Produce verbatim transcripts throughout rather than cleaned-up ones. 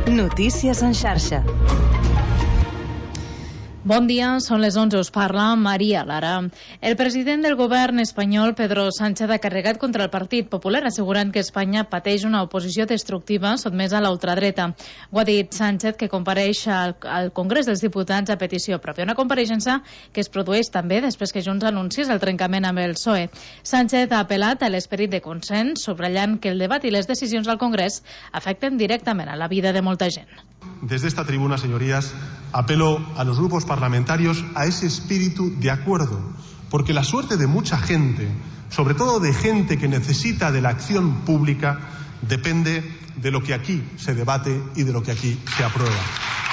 Notícies en xarxa. Bon dia, són les onze, us parla Maria Lara. El president del govern espanyol, Pedro Sánchez, ha carregat contra el Partit Popular, assegurant que Espanya pateix una oposició destructiva sotmesa a la ultradreta. Ho ha dit Sánchez, que compareix al, al Congrés dels Diputats a petició pròpia. Una compareixença que es produeix també després que Junts anunciés el trencament amb el P S O E. Sánchez ha apel·lat a l'esperit de consens, subratllant que el debat i les decisions al Congrés afecten directament a la vida de molta gent. Desde esta tribuna, señorías, apelo a los grupos parlamentarios a ese espíritu de acuerdo, porque la suerte de mucha gente, sobre todo de gente que necesita de la acción pública, depende de lo que aquí se debate y de lo que aquí se aprueba.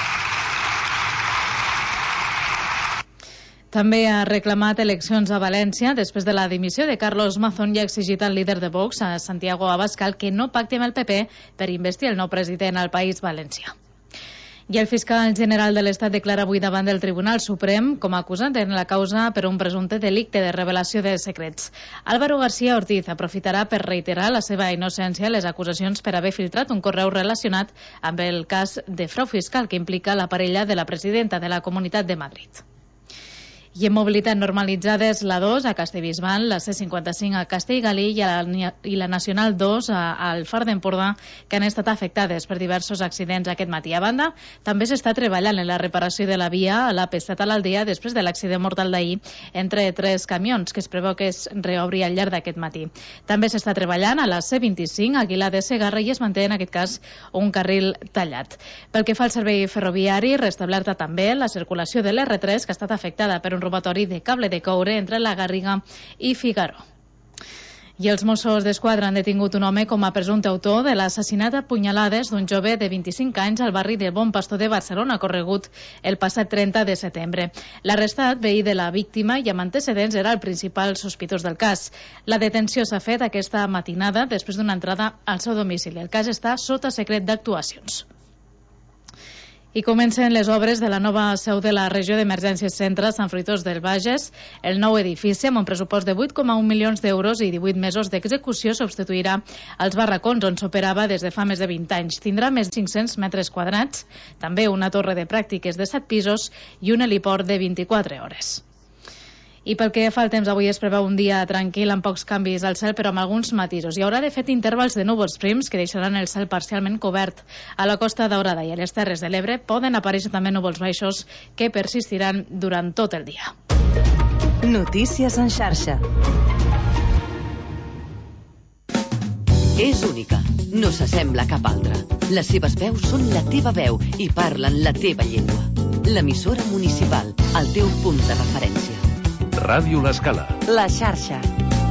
També ha reclamat eleccions a València després de la dimissió de Carlos Mazón i ha exigit al líder de Vox, a Santiago Abascal, que no pacti amb el P P per investir el nou president al País Valencià. I el fiscal general de l'Estat declara avui davant del Tribunal Suprem com a acusat en la causa per un presumpte delicte de revelació de secrets. Álvaro García Ortiz aprofitarà per reiterar la seva innocència a les acusacions per haver filtrat un correu relacionat amb el cas de frau fiscal que implica la parella de la presidenta de la Comunitat de Madrid. I en mobilitat normalitzades la dos a Castellbisbal, la C cinquanta-cinc a Castellgalí i, a la, i la Nacional dos a, al Far d'Empordà, que han estat afectades per diversos accidents aquest matí. A banda, també s'està treballant en la reparació de la via a l'A P set a l'Aldea després de l'accident mortal d'ahir entre tres camions, que es preveu que es reobri al llarg d'aquest matí. També s'està treballant a la C vint-i-cinc a Aguilar de Segarra i es manté en aquest cas un carril tallat. Pel que fa al servei ferroviari, restablerta també la circulació de l'R tres, que ha estat afectada per un robatori de cable de coure entre la Garriga i Figaró. I els Mossos d'Esquadra han detingut un home com a presumpte autor de l'assassinat a punyalades d'un jove de vint-i-cinc anys al barri del Bon Pastor de Barcelona, corregut el passat trenta de setembre. L'arrestat, veí de la víctima i amb antecedents, era el principal sospitós del cas. La detenció s'ha fet aquesta matinada després d'una entrada al seu domicili. El cas està sota secret d'actuacions. I comencen les obres de la nova seu de la regió d'emergències centre Sant Fruitós del Bages. El nou edifici, amb un pressupost de vuit coma un milions d'euros i divuit mesos d'execució, substituirà els barracons on s'operava des de fa més de vint anys. Tindrà més de cinc-cents metres quadrats, també una torre de pràctiques de set pisos i un heliport de vint-i-quatre hores. I pel que fa al temps, avui es preveu un dia tranquil amb pocs canvis al cel, però amb alguns matisos. Hi haurà, de fet, intervals de núvols prims que deixaran el cel parcialment cobert. A la Costa Daurada i a les Terres de l'Ebre poden aparèixer també núvols baixos que persistiran durant tot el dia. Notícies en xarxa. És única, no s'assembla a cap altra. Les seves veus són la teva veu i parlen la teva llengua. L'emissora municipal, el teu punt de referència. Ràdio L'Escala. La xarxa.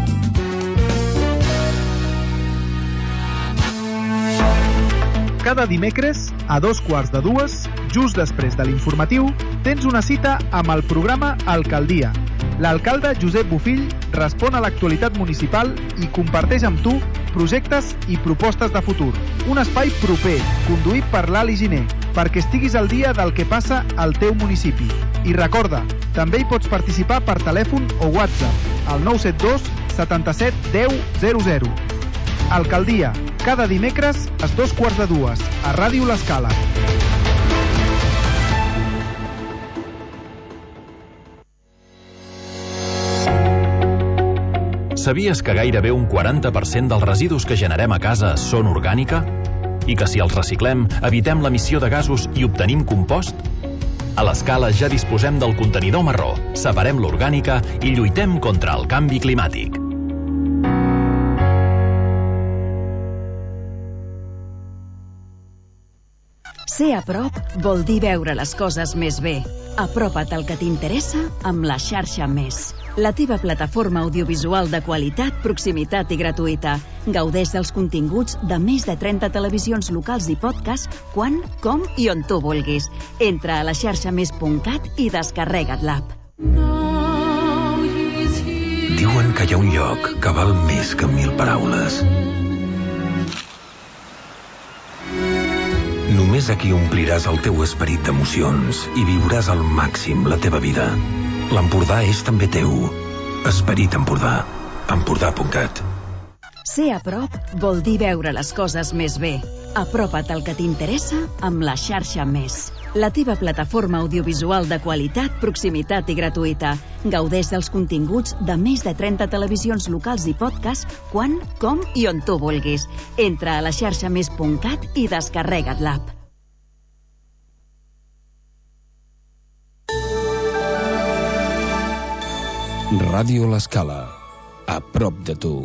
Cada dimecres, a dos quarts de dues, just després de l'informatiu, tens una cita amb el programa Alcaldia. L'alcalde Josep Bofill respon a l'actualitat municipal i comparteix amb tu projectes i propostes de futur. Un espai proper, conduït per l'Ali Giner, perquè estiguis al dia del que passa al teu municipi. I recorda, també hi pots participar per telèfon o WhatsApp al nou set dos setanta-set deu zero zero. Alcaldia, cada dimecres a dos quarts de dues, a Ràdio L'Escala. Sabies que gairebé un quaranta per cent dels residus que generem a casa són orgànica? I que si els reciclem, evitem l'emissió de gasos i obtenim compost? A l'Escala ja disposem del contenidor marró, separem l'orgànica i lluitem contra el canvi climàtic. Ser a prop vol dir veure les coses més bé. Apropa't al que t'interessa amb la xarxa Més. La teva plataforma audiovisual de qualitat, proximitat i gratuïta. Gaudeix dels continguts de més de trenta televisions locals i podcast quan, com i on tu vulguis. Entra a la xarxa més punt cat i descarrega't l'app. Diuen que hi ha un lloc que val més que mil paraules. Només aquí ompliràs el teu esperit d'emocions i viuràs al màxim la teva vida. L'Empordà és també teu. Esperit Empordà. Empordà punt cat. Ser a prop vol dir veure les coses més bé. Apropa't al que t'interessa amb la xarxa Més. La teva plataforma audiovisual de qualitat, proximitat i gratuïta. Gaudeix dels continguts de més de trenta televisions locals i podcast quan, com i on tu vulguis. Entra a la xarxa més punt cat i descarrega't l'app. Ràdio L'Escala, a prop de tu.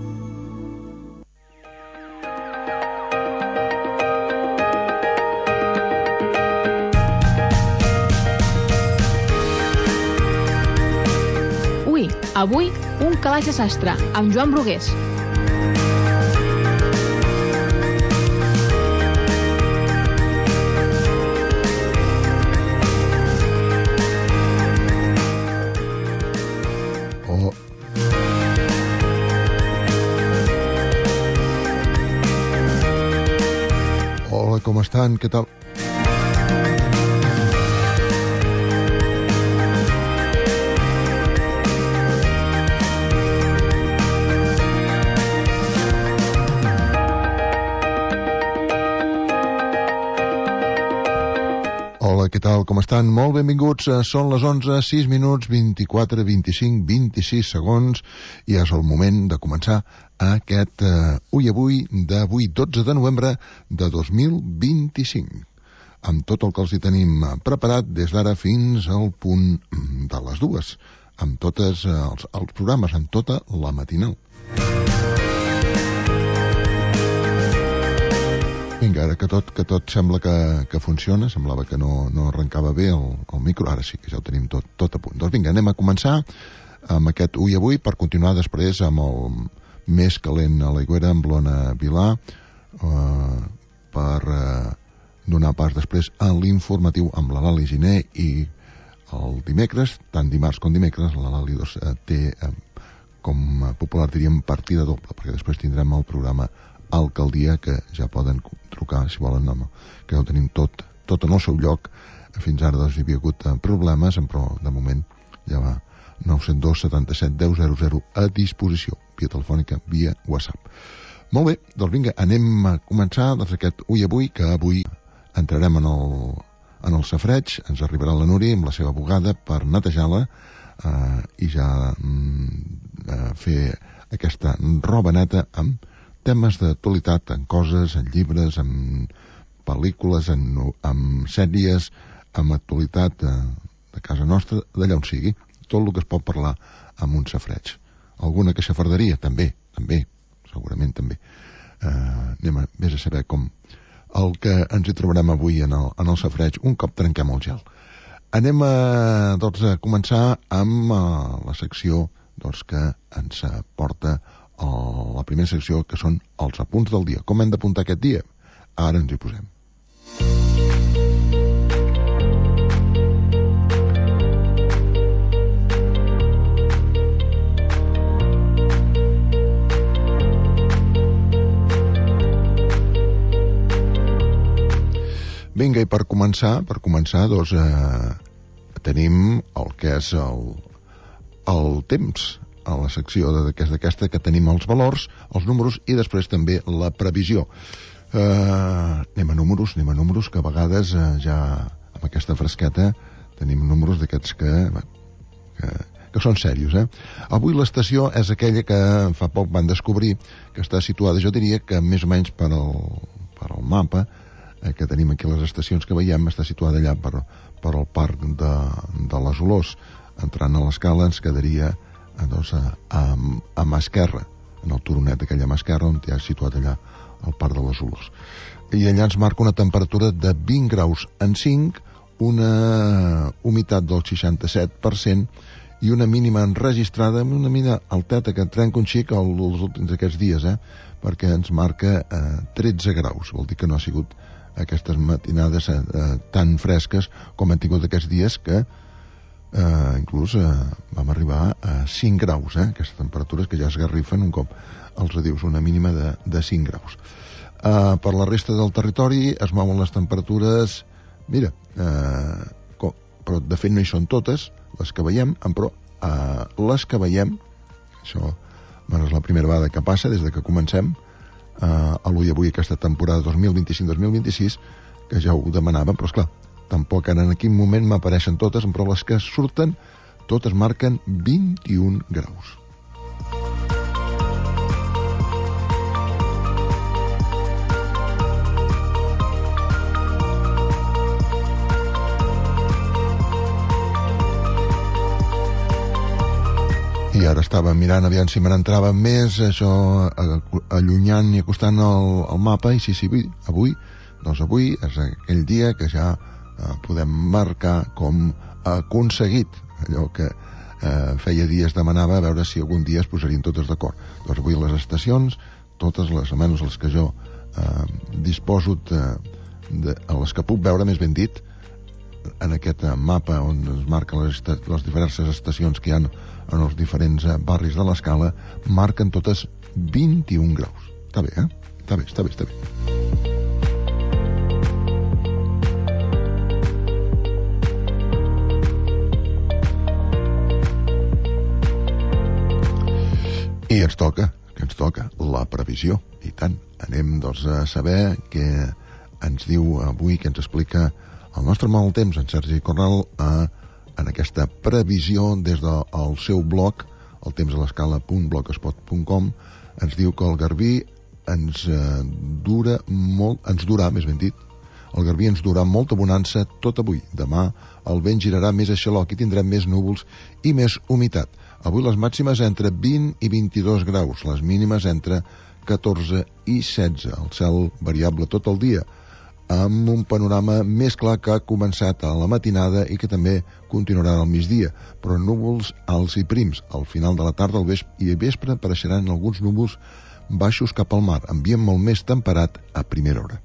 Avui, un calaix de sastre, amb Joan Brugués. Oh. Hola, com estan? Què tal? Què tal, com estan? Molt benvinguts. Són les onze, sis minuts, vint-i-quatre, vint-i-cinc, vint-i-sis segons i és el moment de començar aquest uh, Ui Avui d'avui, dotze de novembre de dos mil vint-i-cinc. Amb tot el que els hi tenim preparat des d'ara fins al punt de les dues, amb tots els, els programes, amb tota la matinal. Vinga, ara que tot, que tot sembla que, que funciona, semblava que no, no arrencava bé el, el micro, ara sí que ja ho tenim tot, tot a punt. Doncs vinga, anem a començar amb aquest Ui Avui per continuar després amb el més calent a l'Aigüera amb l'Ona Vilà, eh, per eh, donar pas després a l'informatiu amb la Lali Giner i el dimecres, tant dimarts com dimecres, la Lali doncs, eh, té, eh, com popular diríem, partida doble, perquè després tindrem el programa Alcaldia, que ja poden trucar si volen, no, que ja ho tenim tot, tot en el seu lloc. Fins ara doncs, hi havia hagut problemes, però de moment ja va nou zero dos, setanta-set, deu, zero zero a disposició, via telefònica, via WhatsApp. Molt bé, doncs vinga, anem a començar doncs, aquest Ui Avui, que avui entrarem en el, en el safareig. Ens arribarà la Núria amb la seva bugada per netejar-la eh, i ja mm, eh, fer aquesta roba neta amb temes d'actualitat, en coses, en llibres, en pel·lícules, en, en sèries, en actualitat de, de casa nostra, d'allà on sigui. Tot el que es pot parlar amb un safareig. Alguna que xafarderia? També, també, segurament també. Eh, anem a, vés a saber com el que ens hi trobarem avui en el, en el safareig, un cop trenquem el gel. Anem a, doncs, a començar amb uh, la secció doncs, que ens porta la primera secció, que són els apunts del dia. Com hem d'apuntar aquest dia? Ara ens hi posem. Vinga, i per començar, per començar, doncs, eh, tenim el que és el, el temps, a la secció d'aquesta que tenim els valors, els números i després també la previsió. Eh, anem a números, anem a números que a vegades eh, ja amb aquesta fresqueta tenim números d'aquests que, que, que són serios. Eh? Avui l'estació és aquella que fa poc van descobrir que està situada, jo diria que més o menys per al, per al mapa eh, que tenim aquí les estacions que veiem, està situada allà per, per al parc de, de les Olors. Entrant a l'escala ens quedaria doncs, a, a, a mà esquerra, en el turonet d'aquella mà esquerra on ja és situat allà al parc de les Olors. I allà ens marca una temperatura de vint graus en cinc, una humitat del seixanta-set per cent i una mínima enregistrada amb una mínima alteta que trenca un xic els últims aquests dies, eh? Perquè ens marca eh, tretze graus. Vol dir que no ha sigut aquestes matinades eh, tan fresques com han tingut aquests dies que Uh, inclús uh, vam arribar a cinc graus, eh? Aquestes temperatures que ja es garrifen un cop els adius, una mínima de, de cinc graus. Uh, per la resta del territori es mouen les temperatures, mira, uh, com, però de fet no hi són totes les que veiem, però uh, les que veiem, això bueno, és la primera vegada que passa des de que comencem a l'Ui Avui aquesta temporada dos mil vint-i-cinc dos mil vint-i-sis, que ja ho demanaven, però esclar, tampoc ara en quin moment m'apareixen totes, però les que surten totes marquen vint-i-un graus. I ara estava mirant aviam si me n'entrava més, això, allunyant i acostant el, el mapa, i sí, sí, avui, avui, doncs avui és aquell dia que ja eh, podem marcar com aconseguit allò que eh, feia dies demanava, a veure si algun dia es posarien totes d'acord. Doncs avui les estacions, totes les, almenys les que jo eh, disposo de, de, a les que puc veure, més ben dit, en aquest mapa on es marquen les, les diverses estacions que hi ha en els diferents barris de l'Escala, marquen totes vint-i-un graus. Està bé, eh? Està bé, està bé, està bé. I ens toca, que ens toca la previsió. I tant, anem doncs a saber què ens diu avui, què ens explica el nostre mal temps, en Sergi Corral, a, en aquesta previsió des del seu blog, el temps a l'escala punt blogspot punt com, ens diu que el Garbí ens eh, dura molt, ens durà, més ben dit, el Garbí ens durà molta bonança tot avui. Demà el vent girarà més a xaloc i tindrem més núvols i més humitat. Avui les màximes entre vint i vint-i-dos graus, les mínimes entre catorze i setze. El cel variable tot el dia, amb un panorama més clar que ha començat a la matinada i que també continuarà al migdia, però núvols alts i prims. Al final de la tarda al vespre, i a vespre apareixeran alguns núvols baixos cap al mar, ambient molt més temperat a primera hora.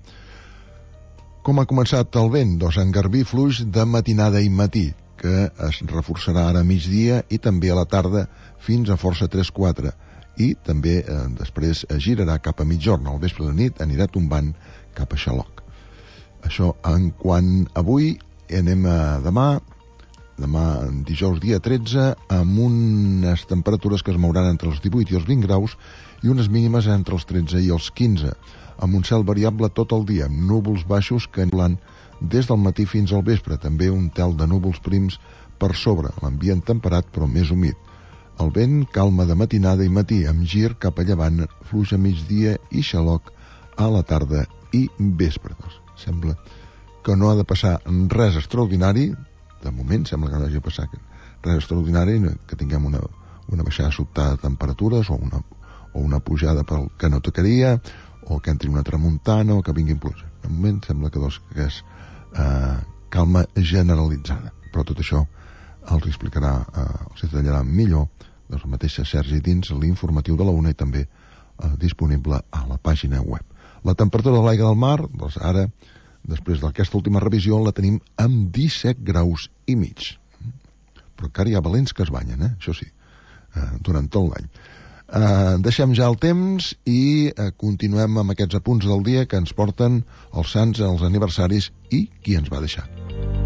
Com ha començat el vent? Doncs en Garbí fluix de matinada i matí, que es reforçarà ara a migdia i també a la tarda fins a força tres quatre, i també eh, després girarà cap a mitjorn. Al vespre de nit anirà tombant cap a xaloc. Això en quant avui. Anem a demà, demà dijous dia tretze, amb unes temperatures que es mouran entre els divuit i els vint graus i unes mínimes entre els tretze i els quinze, amb un cel variable tot el dia, amb núvols baixos que aniran des del matí fins al vespre, també un tel de núvols prims per sobre, l'ambient temperat però més humit. El vent calma de matinada i matí, amb gir cap a llevant, fluix a migdia i xaloc a la tarda i vespre. Doncs sembla que no ha de passar res extraordinari, de moment sembla que no hagi de passar res extraordinari, que tinguem una, una baixada sobtada de temperatures o una, o una pujada pel que no tocaria, o que entri una tramuntana o que vinguin pluja. De moment sembla que, doncs, que és eh, calma generalitzada, però tot això els explicarà, eh, els detallarà millor doncs, el mateix Sergi dins l'informatiu de la UNA i també eh, disponible a la pàgina web. La temperatura de l'aigua del mar, doncs ara, després d'aquesta última revisió, la tenim amb disset graus i mig. Però encara hi ha valents que es banyen, eh? Això sí, eh, durant tot l'any. Eh, deixem ja el temps i eh, continuem amb aquests apunts del dia que ens porten els sants, els aniversaris i qui ens va deixar.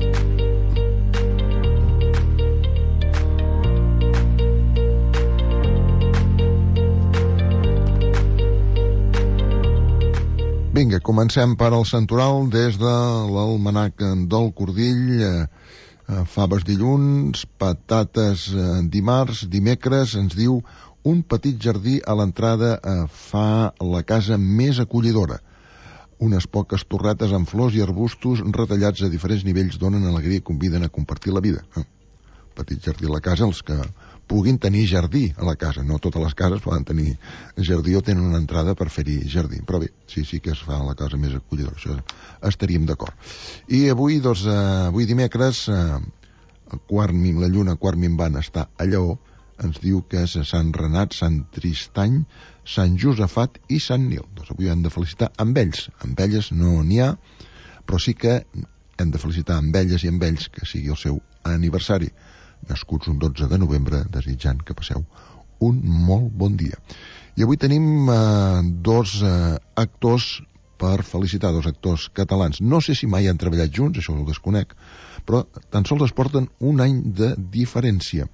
Vinga, comencem per al santoral des de l'almanac del Cordill. Eh, faves dilluns, patates eh, dimarts, dimecres ens diu un petit jardí a l'entrada eh, fa la casa més acollidora. Unes poques torretes amb flors i arbustos retallats a diferents nivells donen alegria i conviden a compartir la vida. Eh, petit jardí a la casa, els que puguin tenir jardí a la casa. No totes les cases poden tenir jardí o tenen una entrada per fer-hi jardí. Però bé, sí, sí que es fa la casa més acollidora. Això estaríem d'acord. I avui, doncs, eh, avui dimecres, eh, el quart, la lluna quart minvant està a Lleó, ens diu que és Sant Renat, Sant Tristany, Sant Josafat i Sant Nil. Doncs avui hem de felicitar amb ells. Amb elles no n'hi ha, però sí que hem de felicitar amb elles i amb ells que sigui el seu aniversari. Nascuts un dotze de novembre, desitjant que passeu un molt bon dia. I avui tenim eh, dos eh, actors per felicitar, dos actors catalans. No sé si mai han treballat junts, això ho desconec, però tan sols es porten un any de diferència.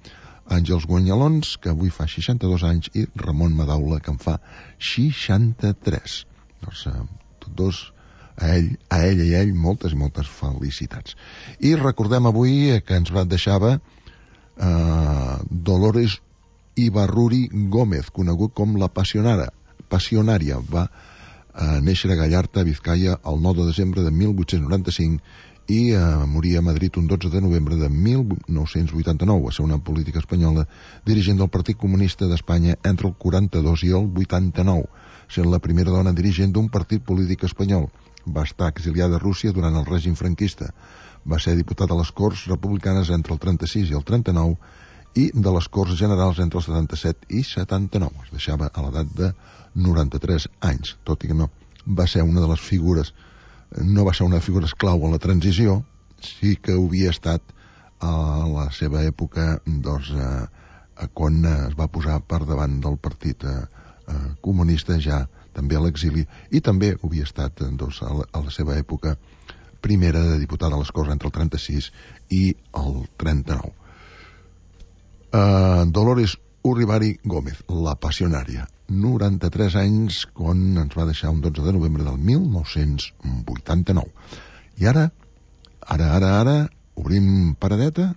Àngels Guanyalons, que avui fa seixanta-dos anys, i Ramon Madaula, que en fa seixanta-tres. Doncs eh, tots dos, a ell, a ella i a ell, moltes i moltes felicitats. I recordem avui que ens va deixava eh, Dolores Ibarruri Gómez, conegut com la Passionara, Passionària. Va eh, néixer a Gallarta, Vizcaya, el nou de desembre de mil vuit-cents noranta-cinc i eh, morir a Madrid un dotze de novembre de mil nou-cents vuitanta-nou. Va ser una política espanyola dirigent del Partit Comunista d'Espanya entre el quaranta-dos i el vuitanta-nou, sent la primera dona dirigent d'un partit polític espanyol. Va estar exiliada a Rússia durant el règim franquista. Va ser diputat a les Corts Republicanes entre el trenta-sis i el trenta-nou i de les Corts Generals entre el setanta-set i setanta-nou. Es deixava a l'edat de noranta-tres anys, tot i que no va ser una de les figures, no va ser una figura clau a la transició, sí que ho havia estat a la seva època, doncs, eh, quan es va posar per davant del partit eh, eh, comunista, ja també a l'exili, i també ho havia estat doncs, a, la, a la seva època primera de diputada a les Corts entre el trenta-sis i el trenta-nou. Uh, Dolores Urribari Gómez, la Passionària, noranta-tres anys, quan ens va deixar un dotze de novembre del mil nou-cents vuitanta-nou. I ara, ara, ara, ara, obrim paradeta.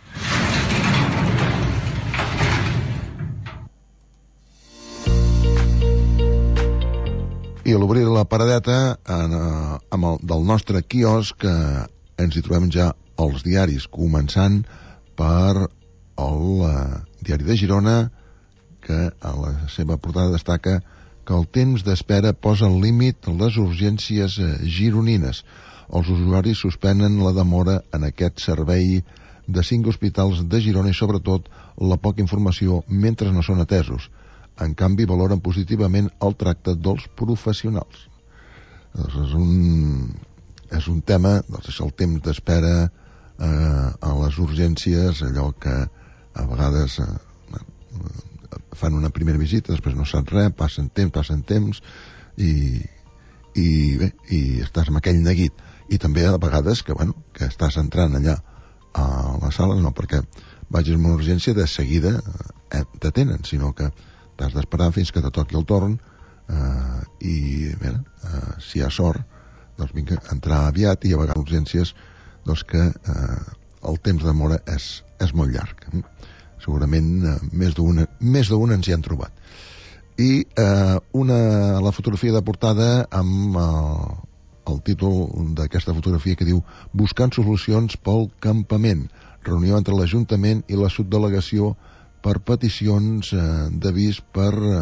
I a l'obrir la paradeta en, eh, amb el, del nostre quiosc eh, ens hi trobem ja els diaris, començant per el eh, diari de Girona, que a la seva portada destaca que el temps d'espera posa al límit les urgències eh, gironines. Els usuaris suspenen la demora en aquest servei de cinc hospitals de Girona i sobretot la poca informació mentre no són atesos. En canvi, valoren positivament el tracte dels professionals. Doncs és un, és un tema, doncs és el temps d'espera eh, a les urgències, allò que a vegades eh, fan una primera visita, després no saps res, passen temps, passen temps, i, i bé, i estàs amb aquell neguit. I també a vegades que, bueno, que estàs entrant allà a la sala, no perquè vagis a una urgència de seguida eh, t'atenen, sinó que t'has d'esperar fins que te toqui el torn eh, i bé, eh, si hi ha sort doncs vinga, entrar aviat, i a vegades urgències doncs que eh, el temps de demora és, és molt llarg. Segurament eh, més d'una més d'una ens hi han trobat. I eh, una, la fotografia de portada amb eh, el títol d'aquesta fotografia que diu Buscant solucions pel campament, reunió entre l'Ajuntament i la subdelegació per peticions eh, d'avís per eh,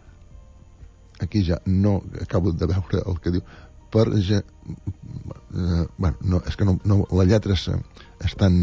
aquí ja no acabo de veure el que diu per ja, eh, bueno, no, és que no, no, la lletra és, és tan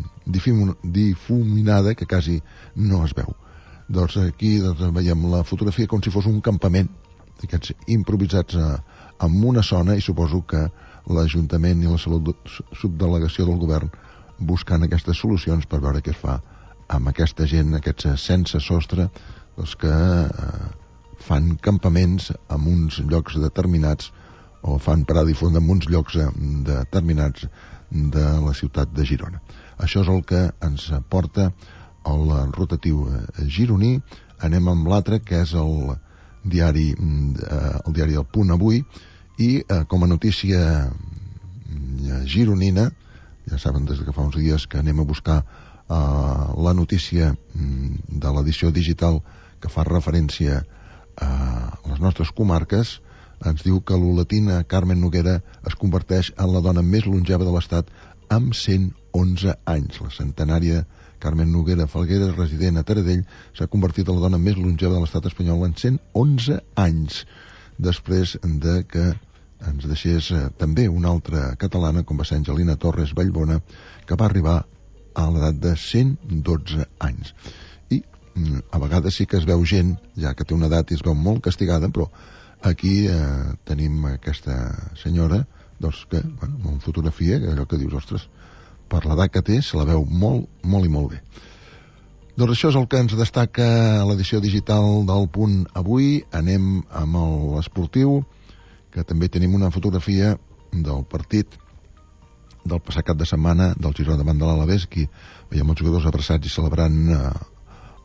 difuminada que quasi no es veu. Doncs aquí doncs, veiem la fotografia com si fos un campament d'aquests improvisats eh, en una zona, i suposo que l'Ajuntament i la subdelegació del govern buscant aquestes solucions per veure què es fa amb aquesta gent, aquests sense sostre, doncs que eh, fan campaments en uns llocs determinats o fan parada i font en uns llocs determinats de la ciutat de Girona. Això és el que ens porta el rotatiu gironí. Anem amb l'altre, que és el diari, eh, el diari El Punt avui, i eh, com a notícia gironina, ja saben des que fa uns dies que anem a buscar Uh, la notícia mm, de l'edició digital que fa referència a les nostres comarques, ens diu que l'olotina Carmen Noguera es converteix en la dona més longeva de l'Estat amb cent onze anys. La centenària Carmen Noguera Falgueras, resident a Taradell, s'ha convertit en la dona més longeva de l'Estat espanyol en cent onze anys, després de que ens deixés eh, també una altra catalana, com va ser Angelina Torres Vallbona, que va arribar a l'edat de cent dotze anys. I mm, a vegades sí que es veu gent, ja que té una edat i es veu molt castigada, però aquí eh, tenim aquesta senyora, doncs que, bueno, amb una fotografia, allò que dius, ostres, per l'edat que té, se la veu molt, molt i molt bé. Doncs això és el que ens destaca l'edició digital del Punt avui. Anem amb l'esportiu, que també tenim una fotografia del partit del passat cap de setmana del Girona davant de l'Alavés. Aquí veiem els jugadors abraçats i celebrant eh,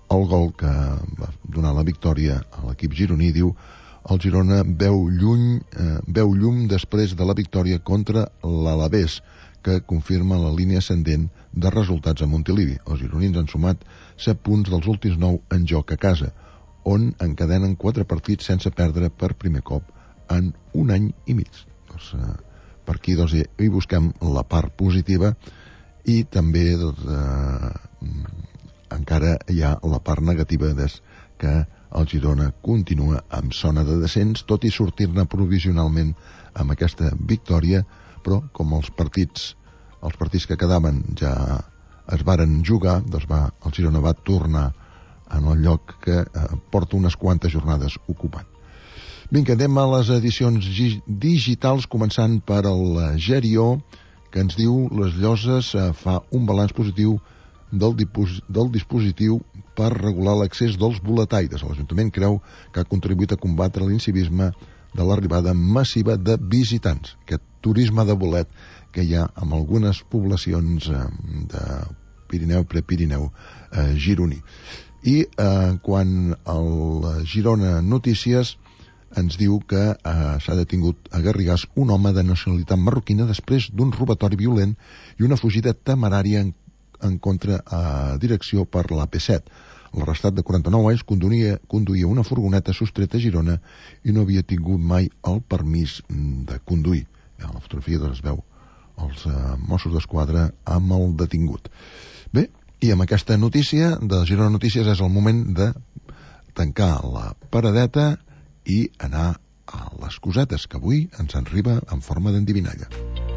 el gol que va donar la victòria a l'equip gironí. Diu: el Girona veu, lluny, eh, veu llum després de la victòria contra l'Alavés, que confirma la línia ascendent de resultats a Montilivi. Els gironins han sumat set punts dels últims nou en joc a casa, on encadenen quatre partits sense perdre per primer cop en un any i mig. Doncs, eh, per aquí doncs, hi busquem la part positiva i també doncs, eh, encara hi ha la part negativa des que el Girona continua amb zona de descens, tot i sortir-ne provisionalment amb aquesta victòria, però com els partits els partits que quedaven ja es varen jugar, doncs va, el Girona va tornar en el lloc que eh, porta unes quantes jornades ocupant. Vinga, anem a les edicions digitals, començant per el Gerió, que ens diu: les Lloses eh, fa un balanç positiu del, dipos, del dispositiu per regular l'accés dels boletaires. L'Ajuntament creu que ha contribuït a combatre l'incivisme de l'arribada massiva de visitants, aquest turisme de bolet que hi ha en algunes poblacions eh, de Pirineu, Prepirineu, eh, gironí. I eh, quan el Girona Notícies ens diu que eh, s'ha detingut a Garrigàs un home de nacionalitat marroquina després d'un robatori violent i una fugida temerària en, en contra a direcció per l'A P set. L'arrestat de quaranta-nou anys conduïa, conduïa una furgoneta sostreta a Girona i no havia tingut mai el permís de conduir. A la fotografia doncs, es veu els eh, Mossos d'Esquadra amb el detingut. Bé, i amb aquesta notícia de Girona Notícies és el moment de tancar la paradeta i anar a les cosetes que avui ens arriba en forma d'endivinalla.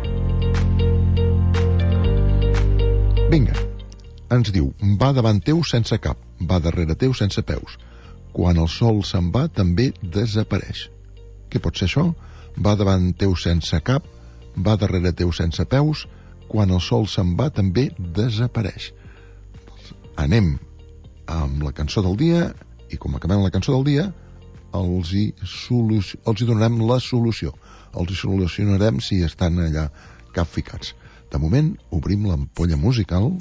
Vinga, ens diu: va davant teu sense cap, va darrere teu sense peus. Quan el sol se'n va, també desapareix. Què pot ser això? Va davant teu sense cap, va darrere teu sense peus, quan el sol se'n va també desapareix. Anem amb la cançó del dia i com acabem la cançó del dia els hi, soluci... els hi donarem la solució. Els hi solucionarem si estan allà capficats. De moment obrim l'ampolla musical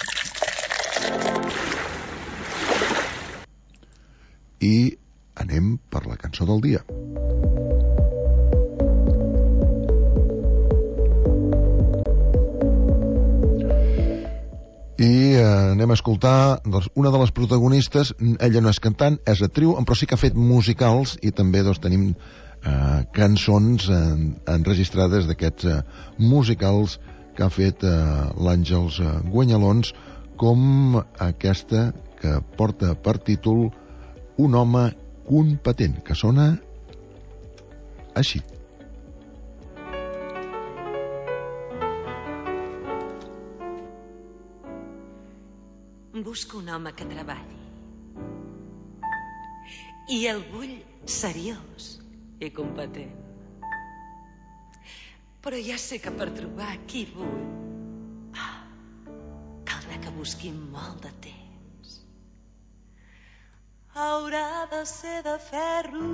i anem per la cançó del dia. I eh, anem a escoltar doncs, una de les protagonistes. Ella no és cantant, és actriu, però sí que ha fet musicals i també doncs, tenim eh, cançons eh, enregistrades d'aquests eh, musicals que ha fet eh, l'Àngels eh, Guanyalons, com aquesta que porta per títol Un home competent, que sona així. Busco un home que treballi i el vull seriós i competent. Però ja sé que per trobar qui vull oh, caldrà que busqui molt de temps. Haurà de ser de ferro,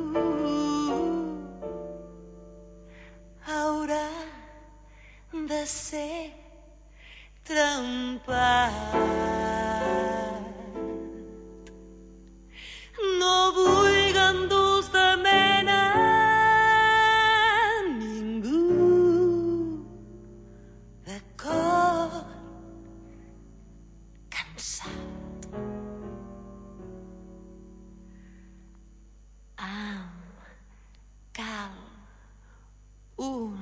haurà de ser trempat. No vull ganduls de mena, ningú de cor cansat. Em cal un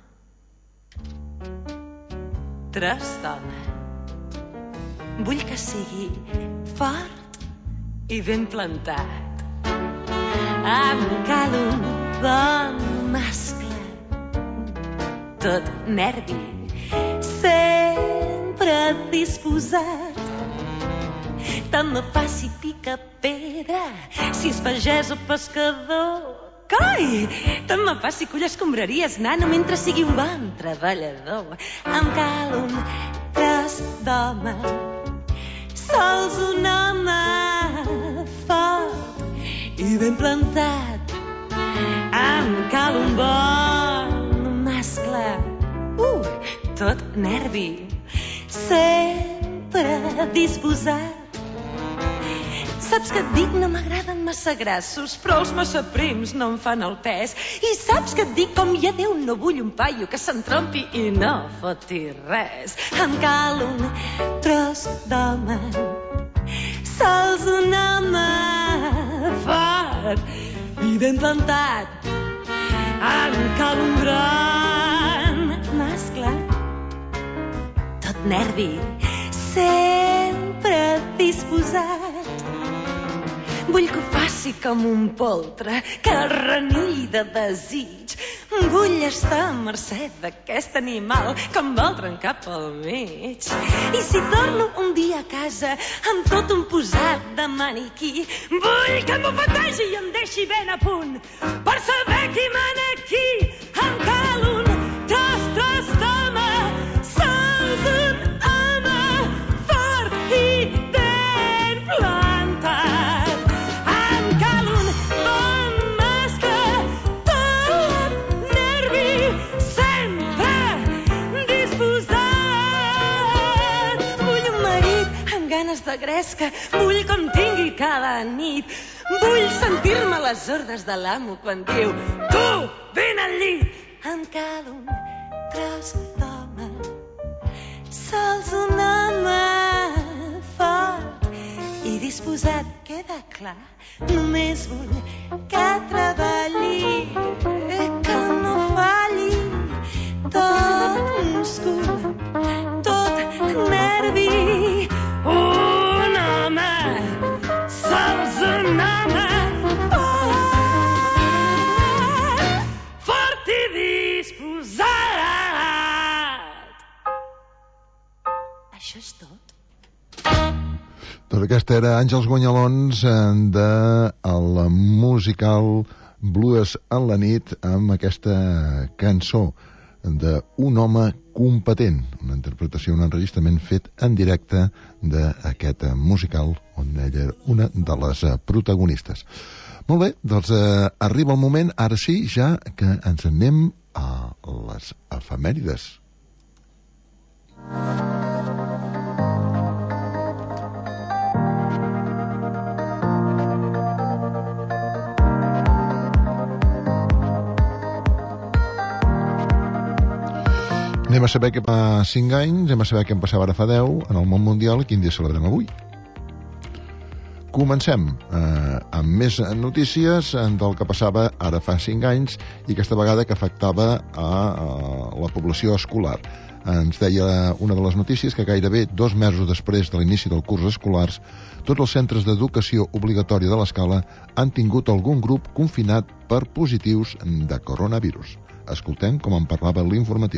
tros d'home. Vull que sigui fort i ben plantat. Em cal un bon mascle, tot nervi, sempre disposat. Tant me fa si pica pedra, si és pagès o pescador. Coi! Tant me fa si cull escombraries, nano, mentre sigui un bon treballador. Em cal un tros d'home, sols un home fort i ben plantat. Em cal un bon mascle, uh, tot nervi, sempre disposat. saps que et dic no m'agraden massa grassos, però els massa prims no em fan el pes. I saps que et dic com ja Déu no vull un paio que s'entrompi i no foti res. Em cal un tros d'home, sols un home fort i ben plantat. Em cal un gran mascle, tot nervi, sempre disposat. Vull que ho faci com un poltre, que renilli de desig. Vull estar a mercè d'aquest animal que em vol trencar pel mig. I si torno un dia a casa amb tot un posat de maniquí, vull que m'ofetegi i em deixi ben a punt per saber qui mana aquí. Em cal un tros, tros d'home, sols un home fort i ben plantat. Em cal un bon mascle, tot nervi, sempre disposat. Vull un marit amb ganes de gresca, vull que em tingui cada nit. Vull sentir-me a les ordres de l'amo quan diu tu, vine al llit. Em cal un tros d'home, sols un home fort i disposat, queda clar. Només vull que treballi, que no falli, tot muscul, tot nervi. Un home, sols un home fort, fort i disposat. Això és tot. Doncs aquesta era Àngels Guanyalons de el musical Blues en la nit, amb aquesta cançó d'un home competent, una interpretació, un enregistrament fet en directe d'aquest musical on ella era una de les protagonistes. Molt bé, doncs eh, arriba el moment, ara sí, ja que ens anem a les efemèrides. Anem a saber què fa cinc anys, anem a saber què en passava ara fa deu en el món mundial i quin dia celebrem avui. Comencem eh, amb més notícies del que passava ara fa cinc anys i aquesta vegada que afectava a, a la població escolar. Ens deia una de les notícies que gairebé dos mesos després de l'inici del curs escolars, tots els centres d'educació obligatòria de l'Escala han tingut algun grup confinat per positius de coronavirus. Escoltem com en parlava l'informatiu.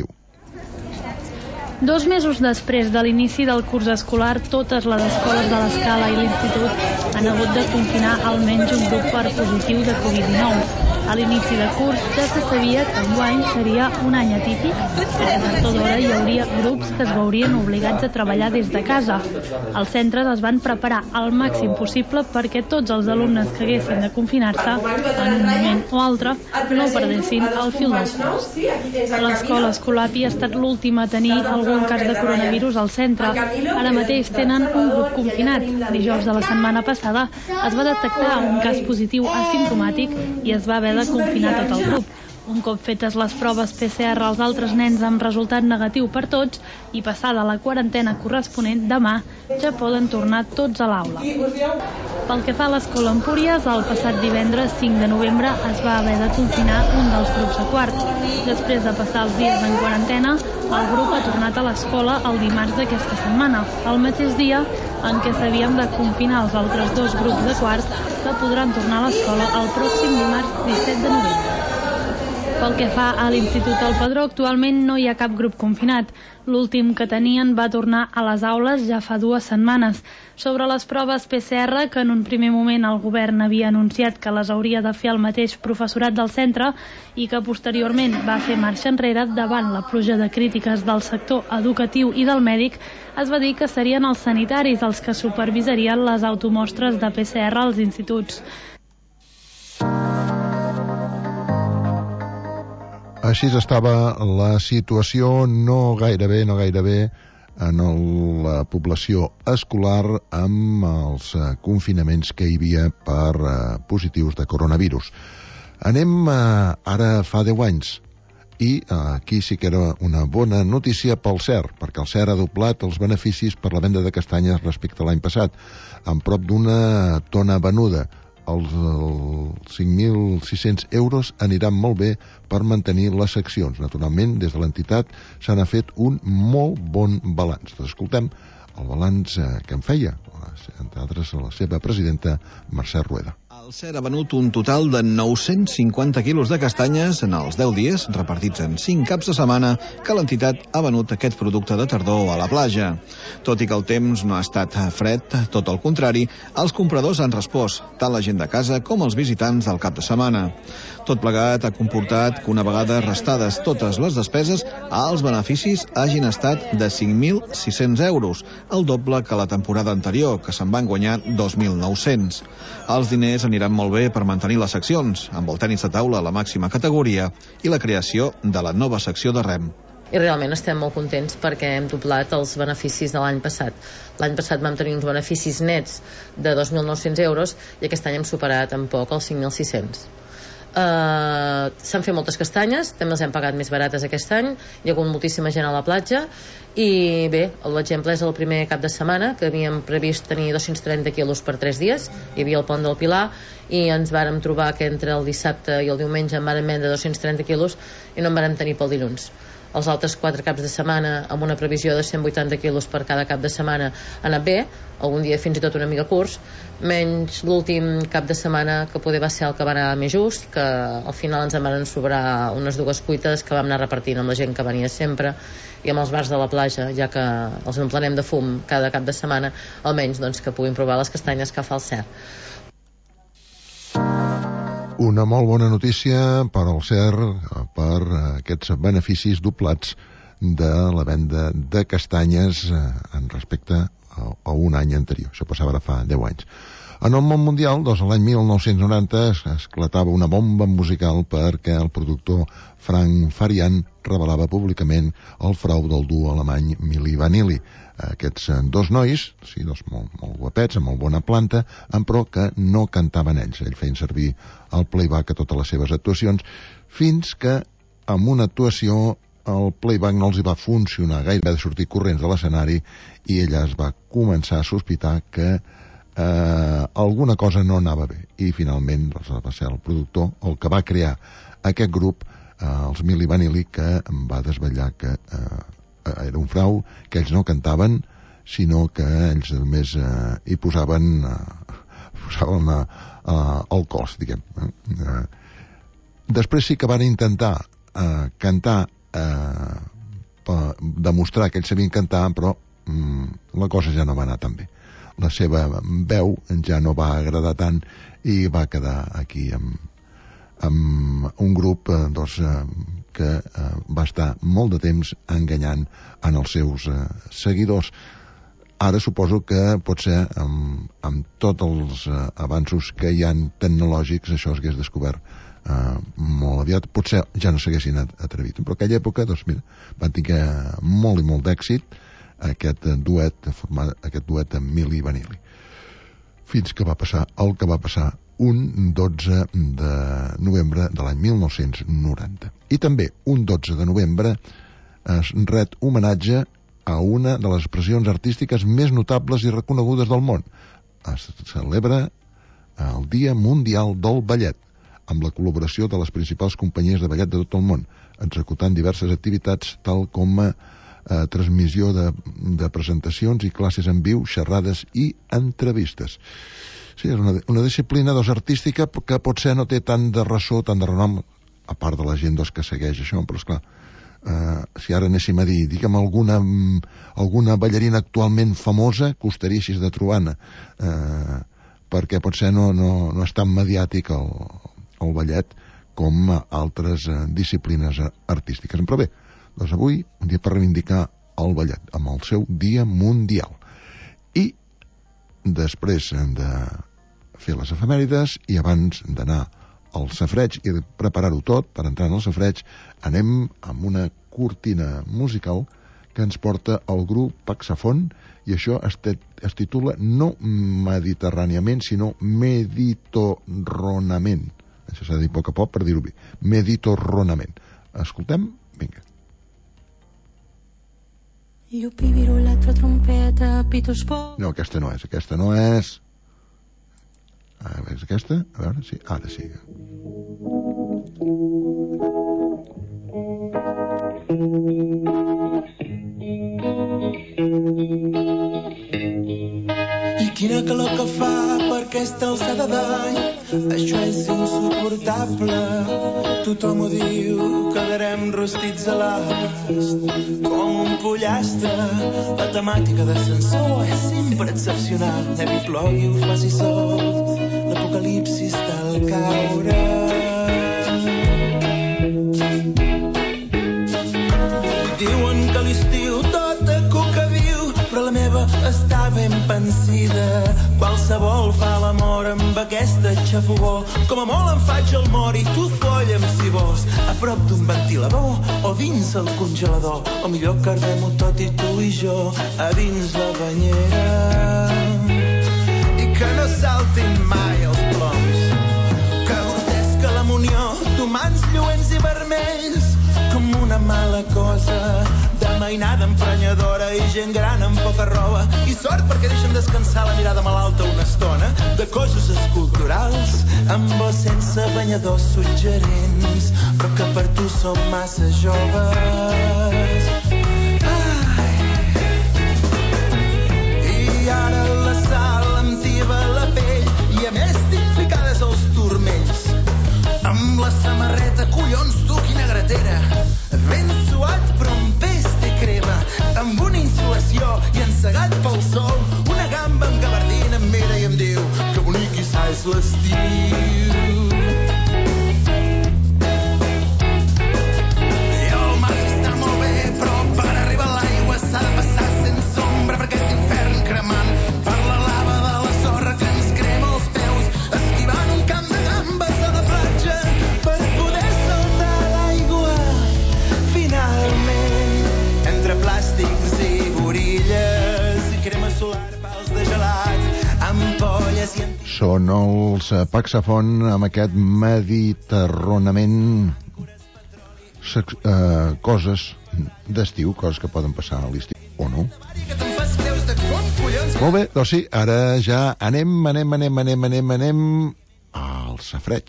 Dos mesos després de l'inici del curs escolar, totes les escoles de l'Escala i l'Institut han hagut de confinar almenys un grup per positiu de covid dinou. A l'inici de curs ja se sabia que enguany seria un any atípic, perquè a tard o d'hora hi hauria grups que es veurien obligats a treballar des de casa. Els centres es van preparar al màxim possible perquè tots els alumnes que haguessin de confinar-se en un moment o altre no perdessin el fil del curs. L'escola Escolapi ha estat l'última a tenir algun cas de coronavirus al centre. Ara mateix tenen un grup confinat. Dijous de la setmana passada es va detectar un cas positiu asimptomàtic i es va haver de confinar tot el grup. Un cop fetes les proves P C R als altres nens amb resultat negatiu per tots i passada la quarantena corresponent, demà ja poden tornar tots a l'aula. Pel que fa a l'escola Empúries, el passat divendres cinc de novembre es va haver de confinar un dels grups de quart. Després de passar els dies en quarantena, el grup ha tornat a l'escola el dimarts d'aquesta setmana, el mateix dia en què s'havien de confinar els altres dos grups de quart que podran tornar a l'escola el pròxim dimarts disset de novembre. Pel que fa a l'Institut El Padró, actualment no hi ha cap grup confinat. L'últim que tenien va tornar a les aules ja fa dues setmanes. Sobre les proves P C R, que en un primer moment el govern havia anunciat que les hauria de fer el mateix professorat del centre i que posteriorment va fer marxa enrere davant la pluja de crítiques del sector educatiu i del mèdic, es va dir que serien els sanitaris els que supervisarien les automostres de P C R als instituts. Així estava la situació no gairebé, no gairebé en la població escolar amb els confinaments que hi havia per positius de coronavirus. Anem ara fa deu anys, i aquí sí que era una bona notícia pel C E R, perquè el C E R ha doblat els beneficis per la venda de castanyes respecte a l'any passat, amb prop d'una tona venuda. Els cinc mil sis-cents euros aniran molt bé per mantenir les seccions. Naturalment, des de l'entitat se n'ha fet un molt bon balanç. Escoltem el balanç que en feia, entre altres, la seva presidenta, Mercè Rueda. El C E R ha venut un total de nou-cents cinquanta quilos de castanyes en els deu dies, repartits en cinc caps de setmana, que l'entitat ha venut aquest producte de tardor a la platja. Tot i que el temps no ha estat fred, tot el contrari, els compradors han respost, tant la gent de casa com els visitants del cap de setmana. Tot plegat ha comportat que una vegada restades totes les despeses, els beneficis hagin estat de cinc mil sis-cents euros, el doble que la temporada anterior, que se'n van guanyar dos mil nou-cents. Els diners aniran molt bé per mantenir les seccions, amb el tenis de taula a la màxima categoria i la creació de la nova secció de rem. I realment estem molt contents perquè hem doblat els beneficis de l'any passat. L'any passat vam tenir uns beneficis nets de dos mil nou-cents euros i aquest any hem superat en poc els cinc mil sis-cents. Uh, s'han fet moltes castanyes, també les hem pagat més barates aquest any, hi ha hagut moltíssima gent a la platja i bé, l'exemple és el primer cap de setmana que havíem previst tenir dos-cents trenta quilos per tres dies, hi havia el pont del Pilar i ens vàrem trobar que entre el dissabte i el diumenge en vàrem vendre dos-cents trenta quilos i no en vàrem tenir pel dilluns. Els altres quatre caps de setmana, amb una previsió de cent vuitanta quilos per cada cap de setmana, ha anat bé, algun dia fins i tot una mica curts, menys l'últim cap de setmana, que poder va ser el que va anar més just, que al final ens en van sobrar unes dues cuites que vam anar repartint amb la gent que venia sempre i amb els bars de la platja, ja que els emplenem de fum cada cap de setmana, almenys doncs, que puguin provar les castanyes que fa el C E R. Una molt bona notícia per al C E R per aquests beneficis doblats de la venda de castanyes en respecte a un any anterior. Això passava ara fa deu anys. En el món mundial, doncs, l'any mil nou-cents noranta esclatava una bomba musical perquè el productor Frank Farian revelava públicament el frau del duo alemany Milli Vanilli. Aquests dos nois, sí, doncs molt, molt guapets, amb molt bona planta, però que no cantaven ells. Ells feien servir el playback a totes les seves actuacions, fins que amb una actuació el playback no els va funcionar gaire, va de sortir corrents de l'escenari i ella es va començar a sospitar que eh, alguna cosa no anava bé. I finalment doncs, va ser el productor, el que va crear aquest grup, eh, els Milli Vanilli, que va desvetllar que eh, era un frau, que ells no cantaven, sinó que ells només eh, hi posaven, eh, posaven eh, eh, el cos, diguem. Eh. Després sí que van intentar eh, cantar, eh, per demostrar que ells sabien cantar, però mm, la cosa ja no va anar tan bé. La seva veu ja no va agradar tant i va quedar aquí amb, amb un grup eh, doncs, eh, que eh, va estar molt de temps enganyant en els seus eh, seguidors. Ara suposo que potser amb, amb tots els eh, avanços que hi ha tecnològics això es hagués descobert eh, molt aviat. Potser ja no s'haguessin atrevit. Però aquella època, doncs mira, van tenir molt i molt d'èxit aquest duet, format, aquest duet amb Milli Vanilli. Fins que va passar el que va passar un dotze de novembre de l'any mil nou-cents noranta. I també un dotze de novembre es ret homenatge a una de les expressions artístiques més notables i reconegudes del món. Es celebra el Dia Mundial del Ballet, amb la col·laboració de les principals companyies de ballet de tot el món, executant diverses activitats tal com a eh, transmissió de, de presentacions i classes en viu, xerrades i entrevistes. Sí, és una, una disciplina doncs, artística que potser no té tant de ressò, tant de renom, a part de la gent doncs, que segueix això, però esclar, eh, si ara anéssim a dir, digue'm alguna, alguna ballarina actualment famosa, costaria així de trobar-ne, eh, perquè potser no, no, no és tan mediàtic el, el ballet com altres eh, disciplines artístiques. Però bé, doncs avui un dia per reivindicar el ballet, amb el seu Dia Mundial. I després de fer les efemèrides i abans d'anar al safareig i de preparar-ho tot per entrar en el safareig, anem amb una cortina musical que ens porta el grup Paxafon, i això es, te, es titula no mediterràniament, sinó meditorronament. Això s'ha de dir a poc a poc per dir-ho bé. Meditorronament. Escoltem? Vinga. Llupi, virulat, trompeta, pitos, por... No, aquesta no és, aquesta no és... A veure, és aquesta? A veure, sí, ara sí. I quina calor que fa per aquesta alçada d'any, això és insuportable. Tothom ho diu, quedarem rostits a l'ast com un pollastre. La temàtica d'ascensor és sempre excepcional. Nevi, plogui o faci sol, l'apocalipsi està al caure. Diuen que l'estiu tot de cuca viu, però la meva està ben pensida. Qualsevol fa l'amor amb aquesta xafogó. Com a molt em faig el mort i tu folla'm si vols, a prop d'un ventilador o dins el congelador, o millor cardem-ho tot i tu i jo a dins la banyera. I que no saltin mai els ploms, que gordesca la munió d'humans lluents i vermells, com una mala cosa de mainada emprenyadora i gent gran amb poca roba. I sort perquè deixen descansar la mirada malalta una estona de coses esculturals amb o sense banyadors suggerents, però que per tu som massa joves. Ai. I ara la sal em tiba la pell i a més tinc picades als turmells. Amb la samarreta, collons, tu, quina gratera. Ben suat, però amb pes de crema. Amb una insolació i encegat pel sol. Una gamba amb gabardina em mira i em diu que bonic i sa és l'estiu. I el mar està molt bé, però per arribar a l'aigua s'ha de passar sense ombra per aquest infern cremant. Per la lava de la sorra que ens crema els peus, esquivant un camp de gambes a la platja per poder saltar l'aigua. Finalment, entre plàstics i gorilles i crema solar, pals de gelat, ampolles i... Són els Paxafon amb aquest mediterronament, sex, eh, coses d'estiu, coses que poden passar a l'estiu, o no? Molt bé, doncs sí, ara ja anem, anem, anem, anem, anem, anem al safareig.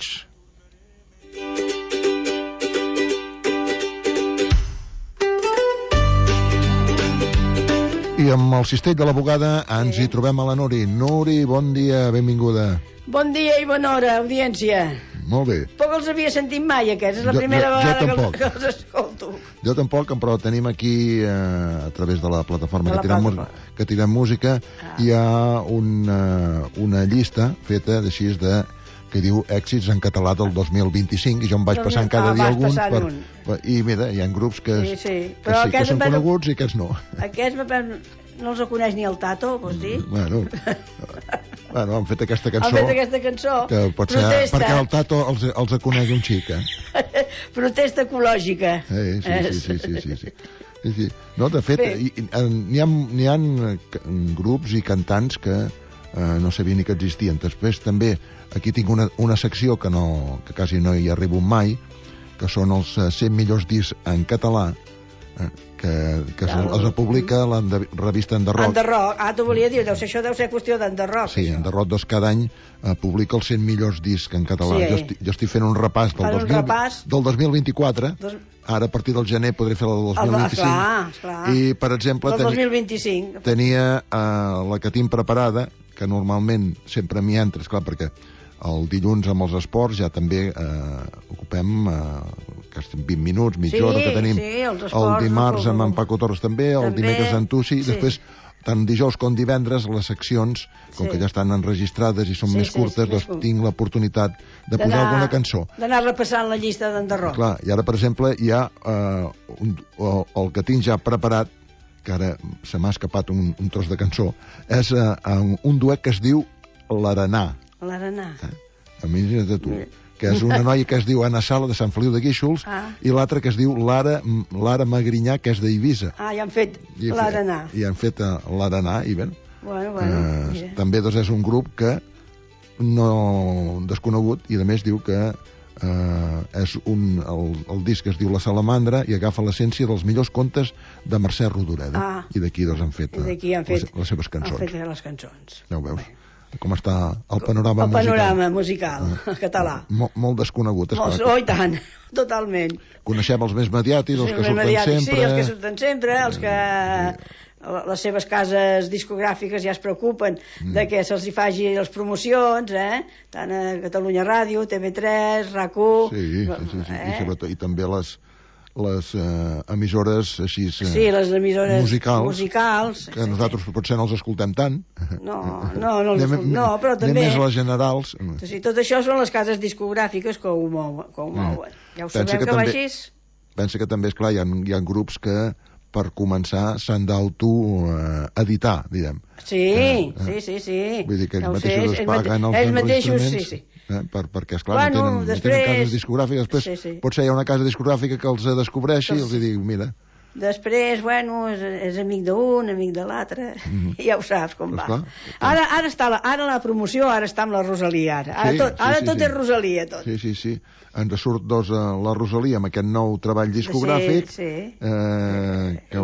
I amb el cistell de la bugada ens hi trobem a la Nuri. Nuri, bon dia, benvinguda. Bon dia i bona hora, audiència. Molt bé. Poc els havia sentit mai, aquests. És la Jo- primera jo- jo vegada que tampoc. els, que els escolto. Jo tampoc, però tenim aquí, eh, a través de la plataforma De la que tirem, plataforma. que tirem música, Ah. hi ha una, una llista feta així de que diu èxits en català del dos mil vint-i-cinc, i jo em vaig Doncs passant cada ah, dia vas alguns passant per, un. per, i mira, hi ha grups que, Sí, sí. que, Però sí, que aquests són em van- coneguts i aquests no. Aquests me pen- no els coneix ni el Tato, vols dir? Bueno, bueno, han fet aquesta cançó Han fet aquesta cançó. que pot ser Protesta. perquè el Tato els, els conegui un xic, eh? Protesta ecològica. Eh, sí, sí, sí, sí, sí, sí. Sí, sí. No, de fet, Bé. hi, hi- n'hi ha, n'hi ha eh, ca- grups i cantants que eh, no sabia ni que existien. Després també aquí tinc una, una secció que, no, que quasi no hi arribo mai, que són els eh, cent millors discs en català, eh, que, que Claro. els publica la de- revista Enderroc. Enderroc. Ah, t'ho volia dir, deu ser, això deu ser qüestió d'Enderroc. Sí, Enderroc doncs, cada any eh, publica els cent millors discs en català. Sí. Jo, estic, jo estic fent un repàs del, Fan un dos mil, repàs. del dos mil vint-i-quatre. Dos... Ara, a partir del gener, podré fer la del dos El, mil vint-i-cinc. esclar, esclar. I, per exemple, El teni, dos mil vint-i-cinc. tenia eh, la que tinc preparada, que normalment sempre m'hi entra, esclar, perquè el dilluns amb els esports ja també eh, ocupem eh, que estem vint minuts, mitja Sí, hora que tenim. sí, els el esports, dimarts el- amb en Paco Torres també, el També, dimecres en Tussi, sí. després tant dijous com divendres les seccions, com Sí. que ja estan enregistrades i són Sí, més sí, curtes, sí, doncs més tinc l'oportunitat de posar D'anar- alguna cançó. D'anar repassant la llista d'Enderroc. Clar, i ara, per exemple, hi ha eh, un, el, el que tinc ja preparat, que ara se m'ha escapat un, un tros de cançó, és eh, un, un duet que es diu L'Arenà. L'Arenà. Imagina't tu. que és una noia que es diu Anna Sala, de Sant Feliu de Guíxols, Ah. i l'altra que es diu Lara, Lara Magrinyà, que és d'Eivissa. Ah, ja han fet I, l'Arenà. I han fet uh, l'Arenà, i ben... Bueno, bueno, eh, mira. també doncs, és un grup que no desconegut, i a més diu que eh, és un, el, el disc es diu La Salamandra i agafa l'essència dels millors contes de Mercè Rodoreda. Ah. I d'aquí doncs, han fet, I d'aquí han fet les, les seves cançons. Han fet les cançons. Ja ho veus. Com està el panorama El musical. panorama musical, el català. Molt, molt desconegut, esclar. Molt, oh, i tant, totalment. Coneixem els més mediàtics, els Sí, que els surten mediàtics, sempre. Sí, els que surten sempre, els que les seves cases discogràfiques ja es preocupen mm. de que se'ls hi faci les promocions, eh? Tant a Catalunya Ràdio, T V tres, RAC u... Sí, sí, sí, sí. Eh? I, sobretot, i també les, les eh, emissores així eh, sí, les emissores musicals, musicals que sí, nosaltres sí. potser no els escoltem tant. No, no, no, els escoltem, no, però també... Anem més a les generals. Sí, tot això són les cases discogràfiques que ho mouen. Que ho mouen. Mm. Ja ho pensa sabem que, que també, va així. Pensa que també, esclar, hi ha, hi ha grups que per començar s'han d'auto-editar, eh, diguem. Sí, eh, eh. sí, sí, sí. Vull dir que ells ja mateixos es paguen els, ells mateixos, sí, sí. Eh, per, perquè, esclar, bueno, no, tenen, després... no tenen cases discogràfiques. Després sí, sí. potser hi ha una casa discogràfica que els descobreixi i els diu, mira... Després, bueno, és, és amic d'un, amic de l'altre, mm-hmm. ja ho saps com pues va. Clar, ara, ara, està la, ara la promoció, ara està amb la Rosalia, ara, ara sí, tot, ara sí, tot sí, és Rosalia, tot. Sí, sí, sí. Ens surt dos a la Rosalia amb aquest nou treball discogràfic, sí, sí. Eh, que,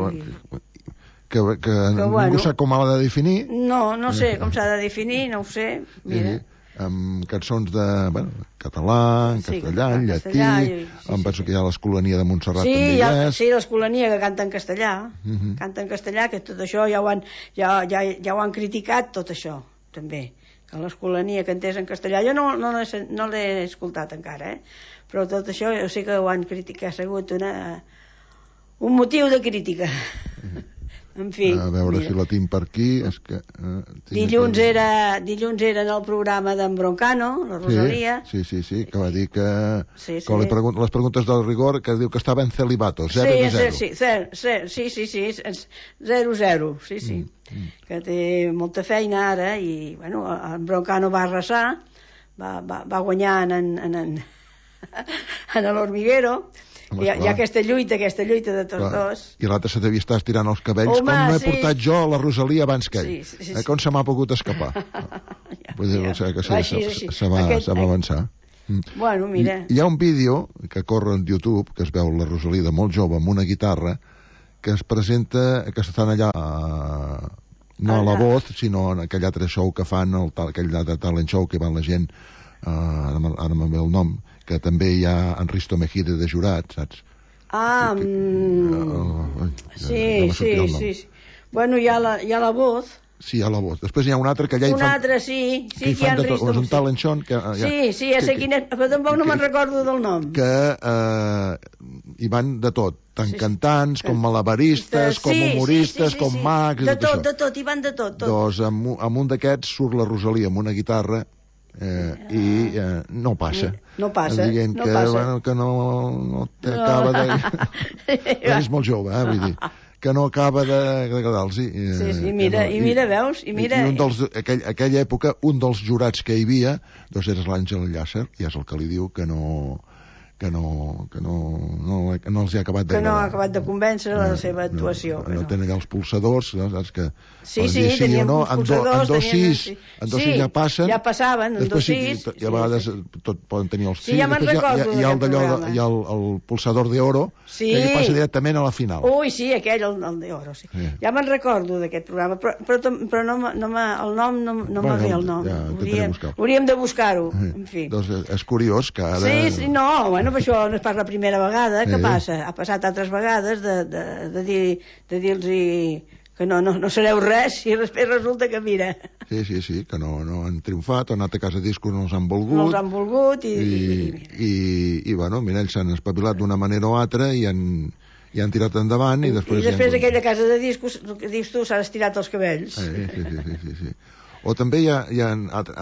que, que, que bueno, ningú sap com l'ha de definir. No, no sé com s'ha de definir, no ho sé, mira. Sí. Amb cançons de bueno, català, en sí, castellà, en llatí, castellà, i, sí, em penso sí. que hi ha l'Escolania de Montserrat sí, també hi és. Sí, l'Escolania que canta en castellà, uh -huh. canta en castellà, que tot això ja ho han, ja, ja, ja ho han criticat, tot això, també, que l'Escolania cantés en castellà. Jo no, no, no l'he escoltat encara, eh? Però tot això jo sé que ho han criticat, ha sigut una, un motiu de crítica. Uh -huh. En fi, a veure mira. si la tinc per aquí. És que, eh, dilluns, que... era, dilluns era en el programa d'en Broncano, la Rosalia. Sí, sí, sí, sí, que va dir que, sí, sí. que li pregun les preguntes del rigor, que diu que estava en celibato, zero sí, de zero. Sí, sí, zero, zero, sí, sí, sí, zero, zero, sí, sí. Mm, mm. Que té molta feina ara i, bueno, en Broncano va arrasar, va, va, va guanyar en, en, en, en l'Hormiguero. Hi ha, hi ha aquesta lluita, aquesta lluita de tots clar. dos. I l'altre se devia estar estirant els cabells. Home, com no he sí. portat jo la Rosalia abans que ell? Sí, sí, sí. Eh, com se m'ha pogut escapar? ja, Vull dir, ja. que se, així, se, se, va, Aquest... se va avançar. Bueno, mira. Hi, hi ha un vídeo que corre en YouTube, que es veu la Rosalia de molt jove amb una guitarra, que es presenta, que estan allà... Uh, no a La Voz, sinó en aquell altre show que fan, el, aquell altre talent show que van la gent, uh, ara, ara me'n ve el nom, que també hi ha en Risto Mejide de jurat, saps? Ah, que, mm, uh, sí, ja sí, sí, sí. Bueno, hi ha la, hi ha la Voz. Sí, hi ha La Voz. Després hi ha un altre que allà hi un fan... Un altre, sí, sí, que, que hi ha Risto. És un talent show que... Ja, sí, sí, ja sé quin és, però tampoc no me'n recordo del nom. Que eh, hi van de tot, tant sí, sí. cantants, com malabaristes, com sí, humoristes, sí, sí, sí, com sí. mags... De tot, això. de tot, hi van de tot. tot. Doncs amb, amb un d'aquests surt la Rosalia amb una guitarra eh, i eh, no passa. No passa, dient no que, passa. Bueno, que no, no t'acaba no. de... és molt jove, eh, vull dir que no acaba d'agradar-los. Sí, sí, i mira, no, i mira, veus? I, mira... I un dels, aquell, aquella època, un dels jurats que hi havia, doncs era l'Àngel Llàcer, i és el que li diu que no... que no, que no, no, no els hi ha acabat que no ha d'agradar. acabat de convèncer no, la seva actuació. No, no, no tenen allà els pulsadors, no, saps que... Sí, sí, sí tenien no, pulsadors. En dos sis, en dos sis ja passen. Ja passaven, en dos sis. I a vegades tot poden tenir els sis. Sí, ja me'n recordo hi ha el d'allò, hi ha el, el pulsador d'oro, sí. que passa directament a la final. Ui, sí, aquell, el, el d'oro, sí. sí. Ja me'n recordo d'aquest programa, però, però, però no, no el nom no, no bueno, m'agrada el nom. Ja, hauríem, hauríem de buscar-ho, en fi. Doncs és curiós que ara... Sí, sí, no, bueno, per això no és pas la primera vegada, què passa? Ha passat altres vegades de, de, de dir de dir-los que no, no, no sereu res i després resulta que mira. Sí, sí, sí, que no, no han triomfat, han anat a casa discos, no els han volgut. No els han volgut i... I, i, i, i bueno, mira, ells s'han espavilat d'una manera o altra i han, i han tirat endavant i després... I després han... aquella casa de discos, el que dius tu, s'ha estirat els cabells. Sí, sí, sí, sí, sí, sí. O també hi ha, hi ha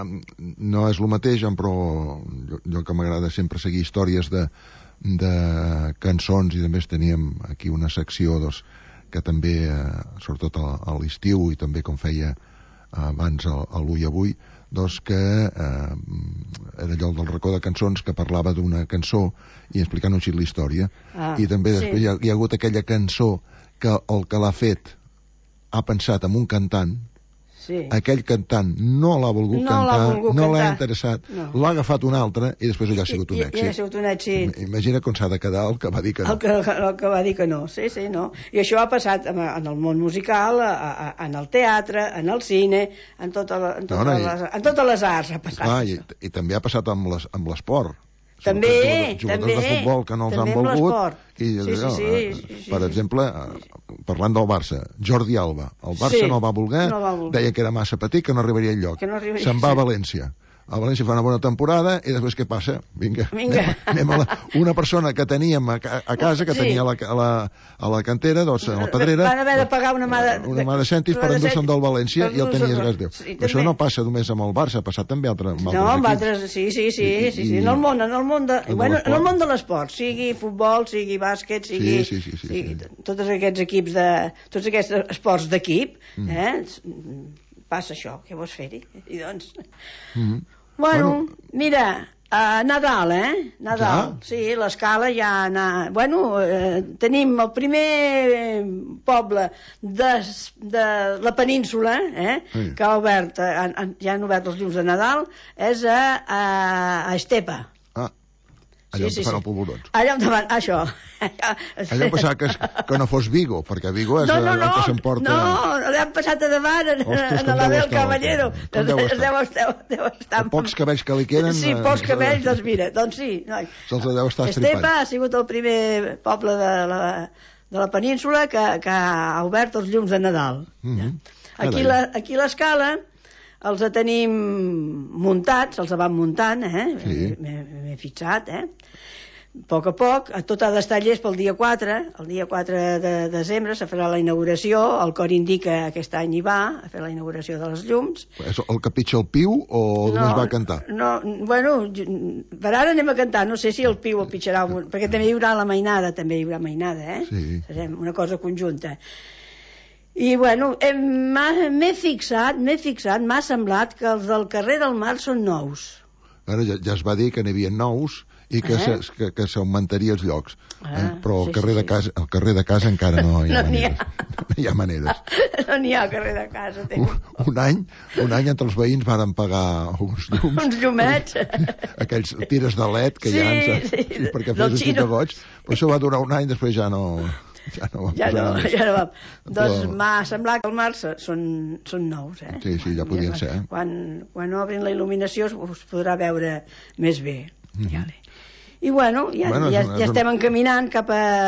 no és el mateix, però jo, jo que m'agrada sempre seguir històries de, de cançons i a més teníem aquí una secció doncs, que també, eh, sobretot a, a l'estiu i també com feia abans a, a l'Ui Avui, doncs que eh, era allò del racó de cançons que parlava d'una cançó i explicant un xic la història. Ah, I també sí. després hi ha, hi ha hagut aquella cançó que el que l'ha fet ha pensat en un cantant, sí. aquell cantant no l'ha volgut no cantar, volgut no l'ha cantar. interessat, no. l'ha agafat un altre i després allò ha sigut un I, èxit. I ha sigut un èxit. Imagina com s'ha de quedar el que va dir que no. El que, el que va dir que no, sí, sí, no. I això ha passat en, en el món musical, a, a, en el teatre, en el cine, en, tota la, en, totes, no, no, les, en totes les arts ha passat. Clar, i, i també ha passat amb les, amb l'esport. També, jugadors, jugadors també. de futbol que no els han volgut. I, sí, sí, sí, eh, sí, sí, per sí. exemple, parlant del Barça, Jordi Alba. El Barça sí, no va voler, no va voler, deia que era massa petit, que no arribaria enlloc. No arribaria, se'n va sí. a València. A València fa una bona temporada i després què passa? Vinga, Vinga. Anem, anem a la, una persona que teníem a, a casa, que sí. tenia a la, a, la, a la cantera, doncs, a la pedrera, van haver de pagar una mà de, una mà de cèntims per endur-se'n del València i el tenies gas Déu. Sí, això no passa només amb el Barça, ha passat també altre, amb altres no, amb equips. altres, sí, sí, sí, I, sí, sí. I, En el món, en el món de, en bueno, en el món de l'esport, sigui futbol, sigui bàsquet, sigui, sí, sí, sí, sí, sigui sí. tots aquests equips de, tots aquests esports d'equip, mm. eh, passa això, què vols fer-hi? I doncs... Mm. Bueno, bueno, mira, uh, Nadal, eh? Nadal, ja? sí, l'escala ja... Na... Bueno, eh, tenim el primer poble de, de la península, eh? Sí. Que ha obert, eh, ja han obert els llums de Nadal, és a, a, a Estepa. Allà sí, on sí, fan sí. el Pobledons. Allà on davant, això. Allà em passava que, que no fos Vigo, perquè Vigo és no, no, el no, que s'emporta... No, l'hem passat a davant, en, Ostres, en l'Abel Caballero. Com deu estar? Deu, deu, deu estar. Els pocs cabells que li queden... Sí, pocs cabells, doncs mira, doncs sí. No. Se'ls deu estar estripant. Estepa ha sigut el primer poble de la, de la península que, que ha obert els llums de Nadal. Mm -hmm. Aquí, la, aquí l'escala els tenim muntats, els van muntant, eh? Sí. M'he fixat, eh? A poc a poc, tot ha d'estar llest pel dia quatre, el dia quatre de desembre se farà la inauguració, el cor indica aquest any hi va, a fer la inauguració de les llums. És el que pitja el piu o no, només va a cantar? No, bueno, per ara anem a cantar, no sé si el piu el pitjarà, perquè també hi haurà la mainada, també hi haurà mainada, eh? Sí. Serem una cosa conjunta. I bueno, m'he fixat, m'he fixat, m'ha semblat que els del carrer del Mar són nous. Ara ja, ja es va dir que n'hi havia nous i que eh? que, que s'augmentaria els llocs. Ah, eh? Però sí, el carrer sí, de casa, el carrer de casa encara no hi ha no maneres. Ha. No hi ha maneres. No n'hi ha al carrer de casa. Un, un any, un any entre els veïns varen pagar uns llums. Uns llumets. Aquells tires de led que sí, ja ens... Sí, perquè fes un xic de goig. Però això va durar un any, després ja no... Ja no va ja no, més. ja no va. Doncs Però... m'ha semblat que el mar són, són nous, eh? Sí, sí, ja podien ser. Eh? Quan, quan obrin la il·luminació es, es podrà veure més bé. Mm -hmm. Ja I bueno, ja, bueno, ja, una, ja estem una... encaminant cap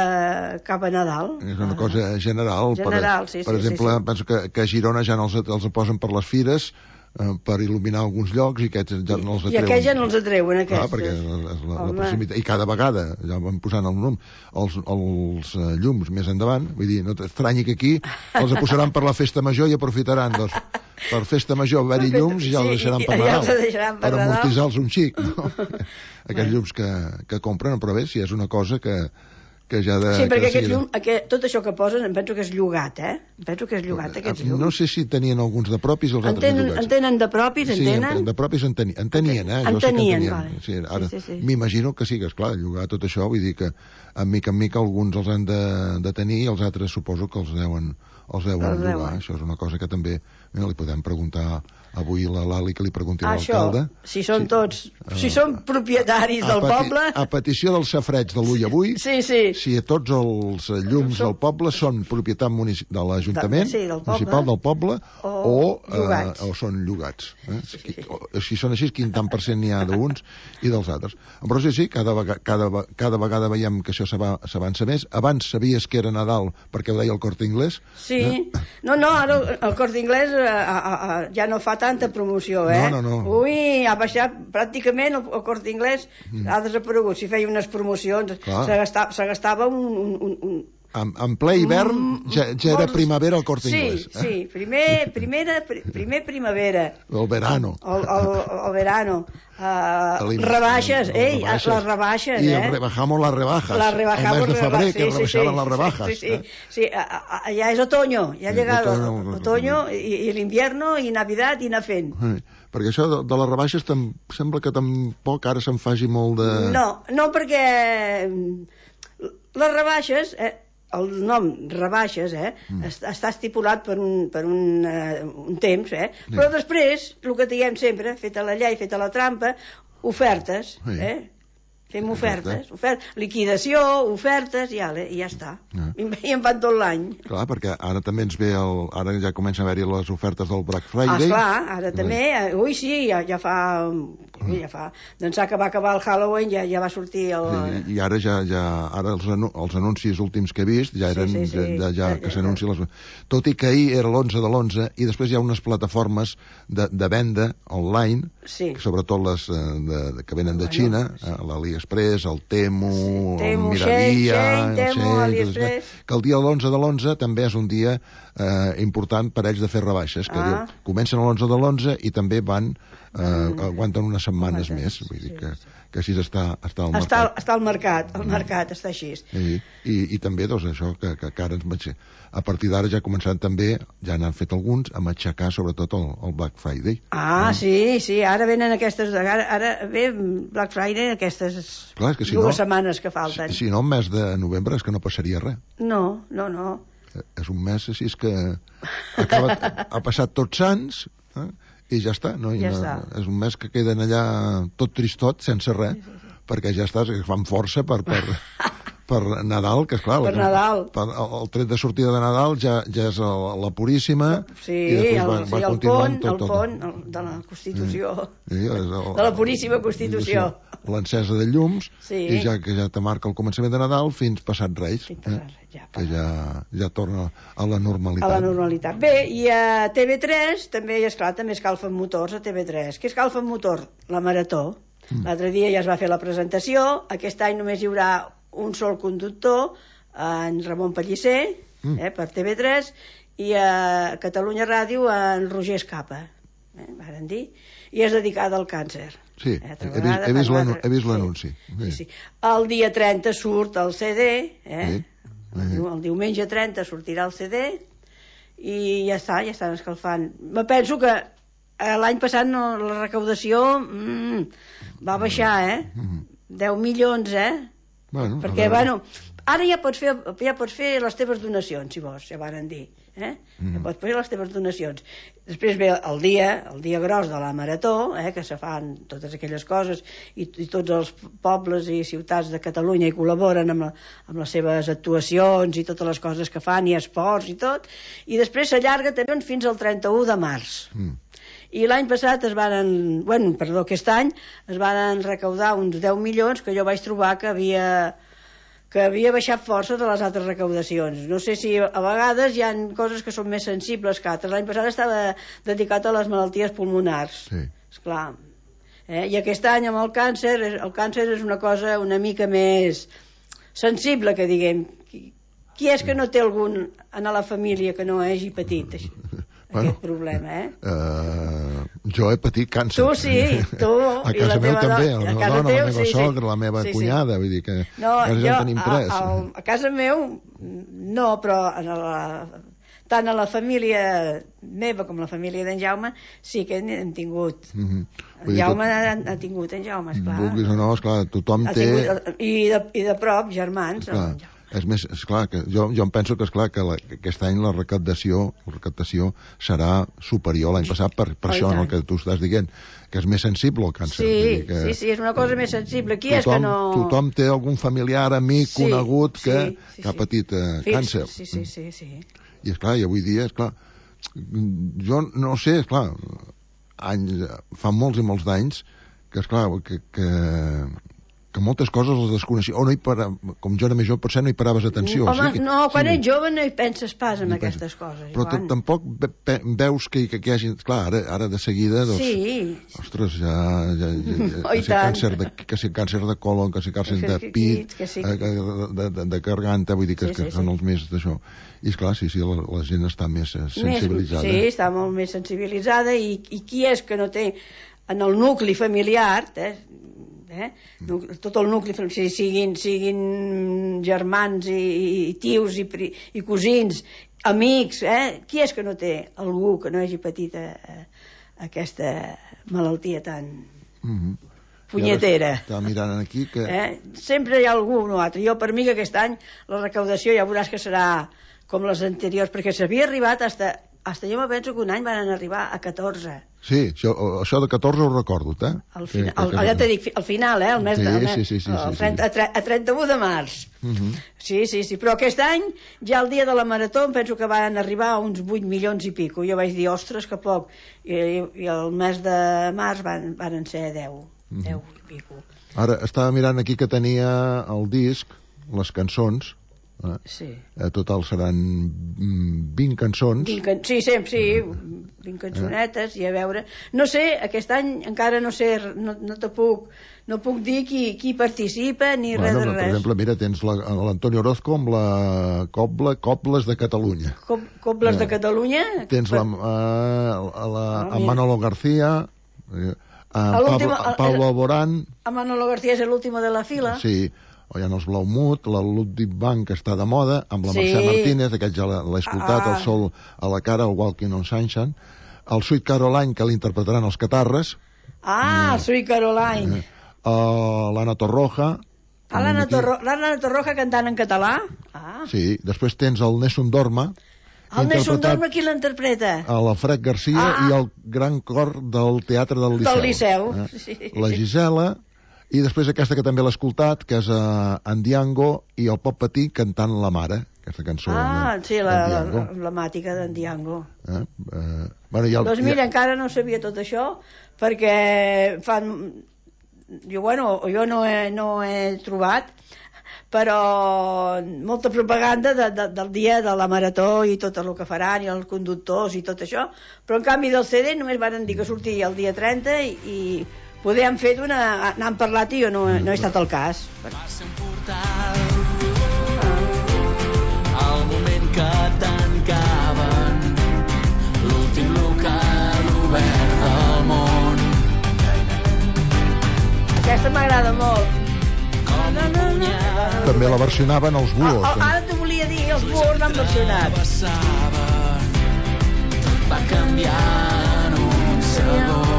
a, cap a Nadal. És una cosa general. General, per, sí, sí. Per exemple, sí, sí. penso que, que a Girona ja no els, els posen per les fires, eh, per il·luminar alguns llocs i aquests ja no els atreuen. I aquests ja no els atreuen, aquests. Clar, perquè és la, la proximitat. I cada vegada, ja van posant el nom, els, els uh, llums més endavant, vull dir, no t'estranyi que aquí els posaran per la festa major i aprofitaran, doncs, per festa major haver-hi llums i ja els deixaran per Nadal, ja deixaran per, per amortitzar-los un xic, no? Aquests llums que, que compren, però bé, si és una cosa que que ja de... Sí, perquè que aquest llum, aquest, tot això que posen, em penso que és llogat, eh? Em penso que és llogat, aquests llums. No sé si tenien alguns de propis i els altres tenen, de llogats. En tenen de propis, en sí, tenen? Sí, de propis en, teni, en tenien, eh? En jo tenien, sé que en tenien. vale. Sí, ara sí, sí, sí. m'imagino que sí, que esclar, llogar tot això, vull dir que en mica en mica alguns els han de, de tenir i els altres suposo que els deuen, els deuen els llogar. deuen. Això és una cosa que també mira, li podem preguntar avui a la Lali, que li pregunti a això, l'alcalde. Si són sí. tots, uh, si són propietaris del peti poble... A petició del safreig de l'Ull Avui, sí, sí. si tots els llums som... del poble són propietat de l'Ajuntament sí, del municipal del poble o, o, llogats. eh, o són llogats. Eh? Sí. O, si són així, quin tant per cent n'hi ha d'uns i dels altres. Però sí, sí, cada, vega, cada, cada vegada veiem que això s'avança més. Abans sabies que era Nadal perquè ho deia el Corte Inglés. Sí, eh? no, no, ara el Corte Inglés eh, ja no fa tanta promoció, eh? No, no, no. Ui, ha baixat pràcticament el, el Corte Inglés, mm. ha desaparegut. Si feia unes promocions, se gastava, se gastava un, un, un, En, en ple hivern mm, ja, ja era primavera al Corte sí, Inglés. Sí, sí, primer, primera, primer primavera. El verano. El, el, el verano. Uh, rebaixes, ei, rebaixes. les rebaixes, I eh? I rebajamos las rebajas. La rebajamos, el mes de febrer, sí, que sí, rebaixaven sí, les rebajas. Sí, sí, sí, sí. Uh, ja és otoño, ja ha llegat otoño, otoño i, i l'invierno i Navidad i anar fent. Sí, perquè això de, de les rebaixes tam, sembla que tampoc ara se'n faci molt de... No, no perquè les rebaixes... Eh, el nom rebaixes eh, mm. està estipulat per un, per un, uh, un temps, eh? Sí. Però després, el que diem sempre, feta la llei, feta la trampa, ofertes, sí. eh? Fem ofertes, ofert, liquidació, ofertes, i ja, i ja està. Ja. I, I en van tot l'any. Clar, perquè ara també ens ve el... Ara ja comença a haver-hi les ofertes del Black Friday. Ah, clar, ara també... Sí. Ui, sí, ja, ja fa... Ui, ja fa... Doncs que va acabar el Halloween, ja, ja va sortir el... Sí, i ara ja... ja ara els, anu els anuncis últims que he vist ja eren... Sí, sí, sí. Ja, ja, que s'anunci les... Tot i que ahir era l'onze de l'onze, i després hi ha unes plataformes de, de venda online, sí. sobretot les de, de, que venen de Xina, sí. l'AliExpress, el Temu, sí. Temu, el Miravia, Shein, Temu, Shein, AliExpress... Que el dia de l'onze de l'onze també és un dia eh, important per ells de fer rebaixes, que ah. diu, comencen a l'onze de l'onze i també van, eh, mm. aguanten unes setmanes mm. més, vull dir que, que així està, està al mercat. Està, està al mercat, el mercat està així. I, i, i també, doncs, això, que, que, que ara ens vaig... A partir d'ara ja començaran també, ja n'han fet alguns, a matxacar sobretot el, el Black Friday. Ah, mm. sí, sí, ara venen aquestes... Ara, ara ve Black Friday aquestes Clar, que si dues no, setmanes que falten. Si, si no, el mes de novembre és que no passaria res. No, no, no. És un mes així és que acaba, ha passat tots sants eh, i ja està, no? I ja no, està. És un mes que queden allà tot tristot, sense res, sí, sí, sí. perquè ja estàs, fan força per, per, per Nadal, que esclar, per Nadal. Per, el, el tret de sortida de Nadal ja, ja és el, la Puríssima, sí, i després el, va, sí, va el continuant pont, tot, el tot. pont el, de la Constitució, sí, sí, el, de la Puríssima Constitució. L'encesa de llums, sí. i ja que ja te marca el començament de Nadal fins passat Reis, fins eh? ja, que ja, ja torna a la normalitat. A la normalitat. Bé, i a T V tres també, i esclar, també escalfen motors a T V tres. Què escalfen motor? La Marató. Mm. L'altre dia ja es va fer la presentació, aquest any només hi haurà un sol conductor, en Ramon Pellicer, mm. eh, per T V tres, i a Catalunya Ràdio en Roger Escapa, eh, varen dir, i és dedicada al càncer. Sí, eh, he vist, he vist, vist l'anunci. Sí. Sí, sí. El dia trenta surt el C D, eh? Sí. El, el diumenge trenta sortirà el C D, i ja està, ja estan escalfant. Me penso que l'any passat no, la recaudació mm, va baixar, eh? Mm. deu milions, eh? Bueno, perquè, bueno, ara ja pots, fer, ja pots fer les teves donacions, si vols, ja varen dir. Eh? Mm. Ja pots fer les teves donacions. Després ve el dia, el dia gros de la Marató, eh? Que se fan totes aquelles coses, i, i tots els pobles i ciutats de Catalunya hi col·laboren amb, la, amb les seves actuacions i totes les coses que fan, i esports i tot, i després s'allarga també fins al trenta-u de març. Mm. I l'any passat es van, bueno, perdó, aquest any es van recaudar uns deu milions, que jo vaig trobar que havia, que havia baixat força de les altres recaudacions. No sé si a vegades hi ha coses que són més sensibles que altres. L'any passat estava dedicat a les malalties pulmonars. Sí. Esclar. Eh? I aquest any amb el càncer, el càncer és una cosa una mica més sensible, que diguem. Qui és que no té algun en la família que no hagi patit això? Bueno, aquest problema, eh? Uh, jo he patit càncer. Tu sí, tu. A casa meu també, la meva dona, teu, la meva sí, sogra, sí. la meva sí, cunyada, sí. vull dir que no, ja en tenim tres. A, a, a casa meu, no, però en la, tant a la família meva com la família d'en Jaume sí que hem tingut. Mm-hmm. En Jaume tot... ha, ha tingut, en Jaume, esclar. Vulguis o no, esclar, tothom ha té... Tingut, i, de, I de prop, germans, esclar. És més, esclar, que jo, jo em penso que, esclar, que, la, que aquest any la recaptació, la recaptació serà superior l'any passat per, per oh, això, no, que tu estàs dient, que és més sensible el càncer. Sí, que, sí, sí, és una cosa més sensible. Qui tothom, és que no... Tothom té algun familiar, amic, sí, conegut, que, sí, sí, que ha patit eh, sí, càncer. Sí, sí, sí, sí. I, esclar, i avui dia, esclar, jo no sé, esclar, anys, fa molts i molts d'anys que, esclar, que, que que moltes coses les desconeixia, o no hi para, com jo era més jove, potser no hi paraves atenció. Home, sí, no, quan sí, ets jove no hi penses pas en aquestes coses, però Joan. tampoc ve, veus que, que, que hi hagi... Clar, ara, ara de seguida, doncs... Sí. Ostres, ja... ja, ja, ja Oh, que, si càncer de, que si càncer de colon, que si càncer de pit, que sí. eh, de, de, de, de garganta, vull dir que, sí, que sí, són sí. els més d'això. I esclar, sí, sí, la, la gent està més sensibilitzada. Més, sí, està molt més sensibilitzada, i, i qui és que no té en el nucli familiar, eh, Eh? tot el nucli, si siguin, siguin germans i, i tios i, pri, i cosins, amics, eh? Qui és que no té algú que no hagi patit a, a, aquesta malaltia tan mm-hmm. punyetera? Estava mirant aquí que... Eh? Sempre hi ha algú o un altre. Jo, per mi, que aquest any la recaudació ja veuràs que serà com les anteriors, perquè s'havia arribat hasta, hasta jo me penso que un any van arribar a catorze. Sí, això, això de catorze ho recordo, eh? Al final, sí, el, ja t'he dit, al final, eh? El mes sí, de, sí, sí, sí, el sí, trenta, sí. A trenta-u de març. Uh-huh. Sí, sí, sí. Però aquest any, ja el dia de la marató, em penso que van arribar a uns vuit milions i pico. Jo vaig dir, ostres, que poc. I, i el mes de març van, van ser deu. Uh-huh. deu i pico. Ara, estava mirant aquí que tenia el disc, les cançons. Eh? Sí. Eh, total seran vint cançons. vint can... Sí, sempre, sí, vint cançonetes, eh? I a veure... No sé, aquest any encara no sé, no, no te puc, no puc dir qui, qui participa ni bueno, res de res. Per exemple, mira, tens l'Antonio la, Orozco amb la Cobla, Cobles de Catalunya. Co Cobles eh? de Catalunya? Tens la, uh, la, ah, amb Manolo García, eh, amb Pablo, Pablo Alborán... Amb Manolo García és l'últim de la fila. Sí, o hi ha els Blaumut, la Ludwig Bank, que està de moda, amb la sí. Mercè Martínez, aquest ja l'he escoltat, ah. El sol a la cara, el Walking on Sunshine, el Sweet Caroline, que l'interpretaran els Catarres. Ah, el Sweet Caroline. Eh, uh, L'Anna Torroja. Ah, l'Anna Torroja, Torroja cantant en català? Ah. Sí, després tens el Nessun Dorma. El Nessun Dorma, qui l'interpreta? L'Alfred Garcia ah. i el gran cor del Teatre del Liceu. Del Liceu, eh? Sí. La Gisela... I després aquesta que també l'he escoltat, que és uh, en Diango i el Pop Patí cantant La Mare, aquesta cançó. Ah, sí, l'emblemàtica d'en Diango. Eh? Uh, bueno, el, doncs mira, ja... encara no sabia tot això, perquè fan... Jo, bueno, jo no he, no he trobat, però molta propaganda de, de, del dia de la marató i tot el que faran, i els conductors i tot això, però en canvi del C D només van dir que sortia el dia trenta i... i poder han fet una... n'han parlat i jo no, no he estat al cas. Va ser un portal al moment que tancaven l'últim local obert del món. Aquesta m'agrada molt. També la versionaven els Buos. Oh, oh, ara t'ho volia dir, els Buos l'han versionat. Va canviar en un segon.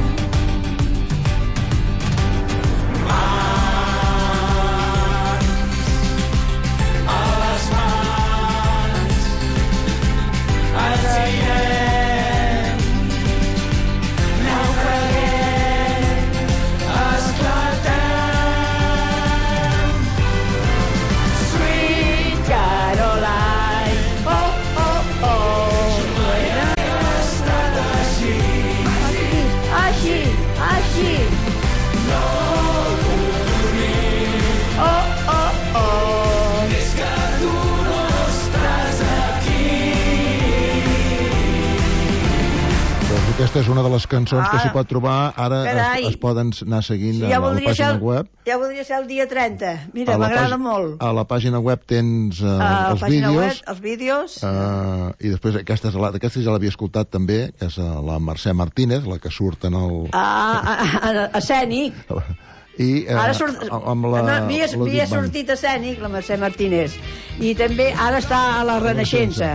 Aquesta és una de les cançons ah, que s'hi pot trobar. Ara es, es poden anar seguint sí, ja a la pàgina el, web. Ja voldria ser el dia trenta. Mira, m'agrada molt. A la pàgina web tens uh, a els vídeos. Web, els vídeos. Uh, I després aquesta, és la, aquesta ja l'havia escoltat també, que és la Mercè Martínez, la que surt en el... Ah, escènic. I eh, ara surt, amb la... No, havia, havia sortit escènic, la Mercè Martínez. I també ara està a la Renaixença.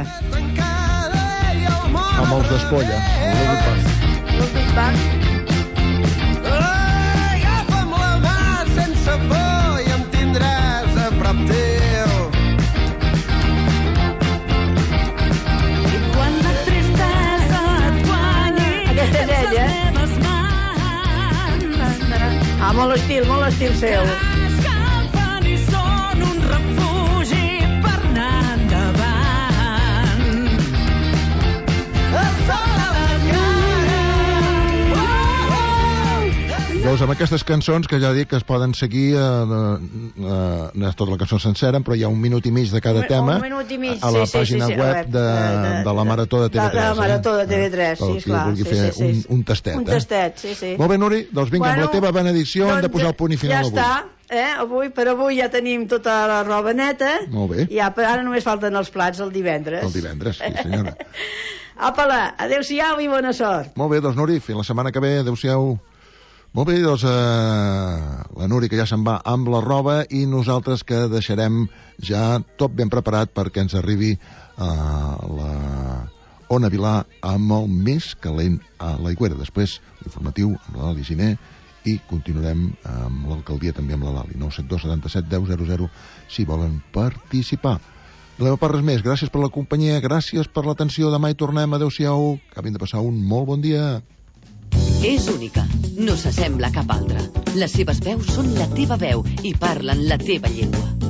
Amb els d'Espolla. El Big Bang. Agafa'm la mà sense por i em tindràs a prop teu. I quan la tristesa et guanyi aquesta és ella. Ah, molt estil, molt estil seu. Escalfen i són un refugi per anar endavant. El sol a la cara. Oh, oh. Doncs amb aquestes cançons, que ja dic que es poden seguir, eh, eh, no és tota la cançó sencera, però hi ha un minut i mig de cada Un- tema un minut i mig, a la sí, sí, pàgina sí, sí, web web de, de- de la Marató de T V tres. De la Marató de T V tres, eh? sí, Per qui esclar, vulgui sí, fer sí, sí. un, un tastet. Un eh? tastet, sí, sí. Molt bé, Nuri, doncs vinga, amb la teva benedicció hem de posar el punt i final ja avui. està, eh? Avui, per avui ja tenim tota la roba neta. Molt bé. I ara, ara només falten els plats el divendres. El divendres, sí senyora. Apa-la, adeu-siau i bona sort. Molt bé, doncs Nuri, fins la setmana que ve, adeu-siau. Molt bé, doncs eh, la Nuri que ja se'n va amb la roba i nosaltres que deixarem ja tot ben preparat perquè ens arribi eh, la Ona Vilà amb el més calent a l'Aigüera. Després l'informatiu amb la Lali Giner i continuarem amb l'alcaldia també amb la Lali. nou set dos setanta set deu zero zero si volen participar. De la meva part res més, gràcies per la companyia, gràcies per l'atenció, demà hi tornem, adeu-siau, acabin de passar un molt bon dia. És única, no s'assembla a cap altra. Les seves veus són la teva veu i parlen la teva llengua.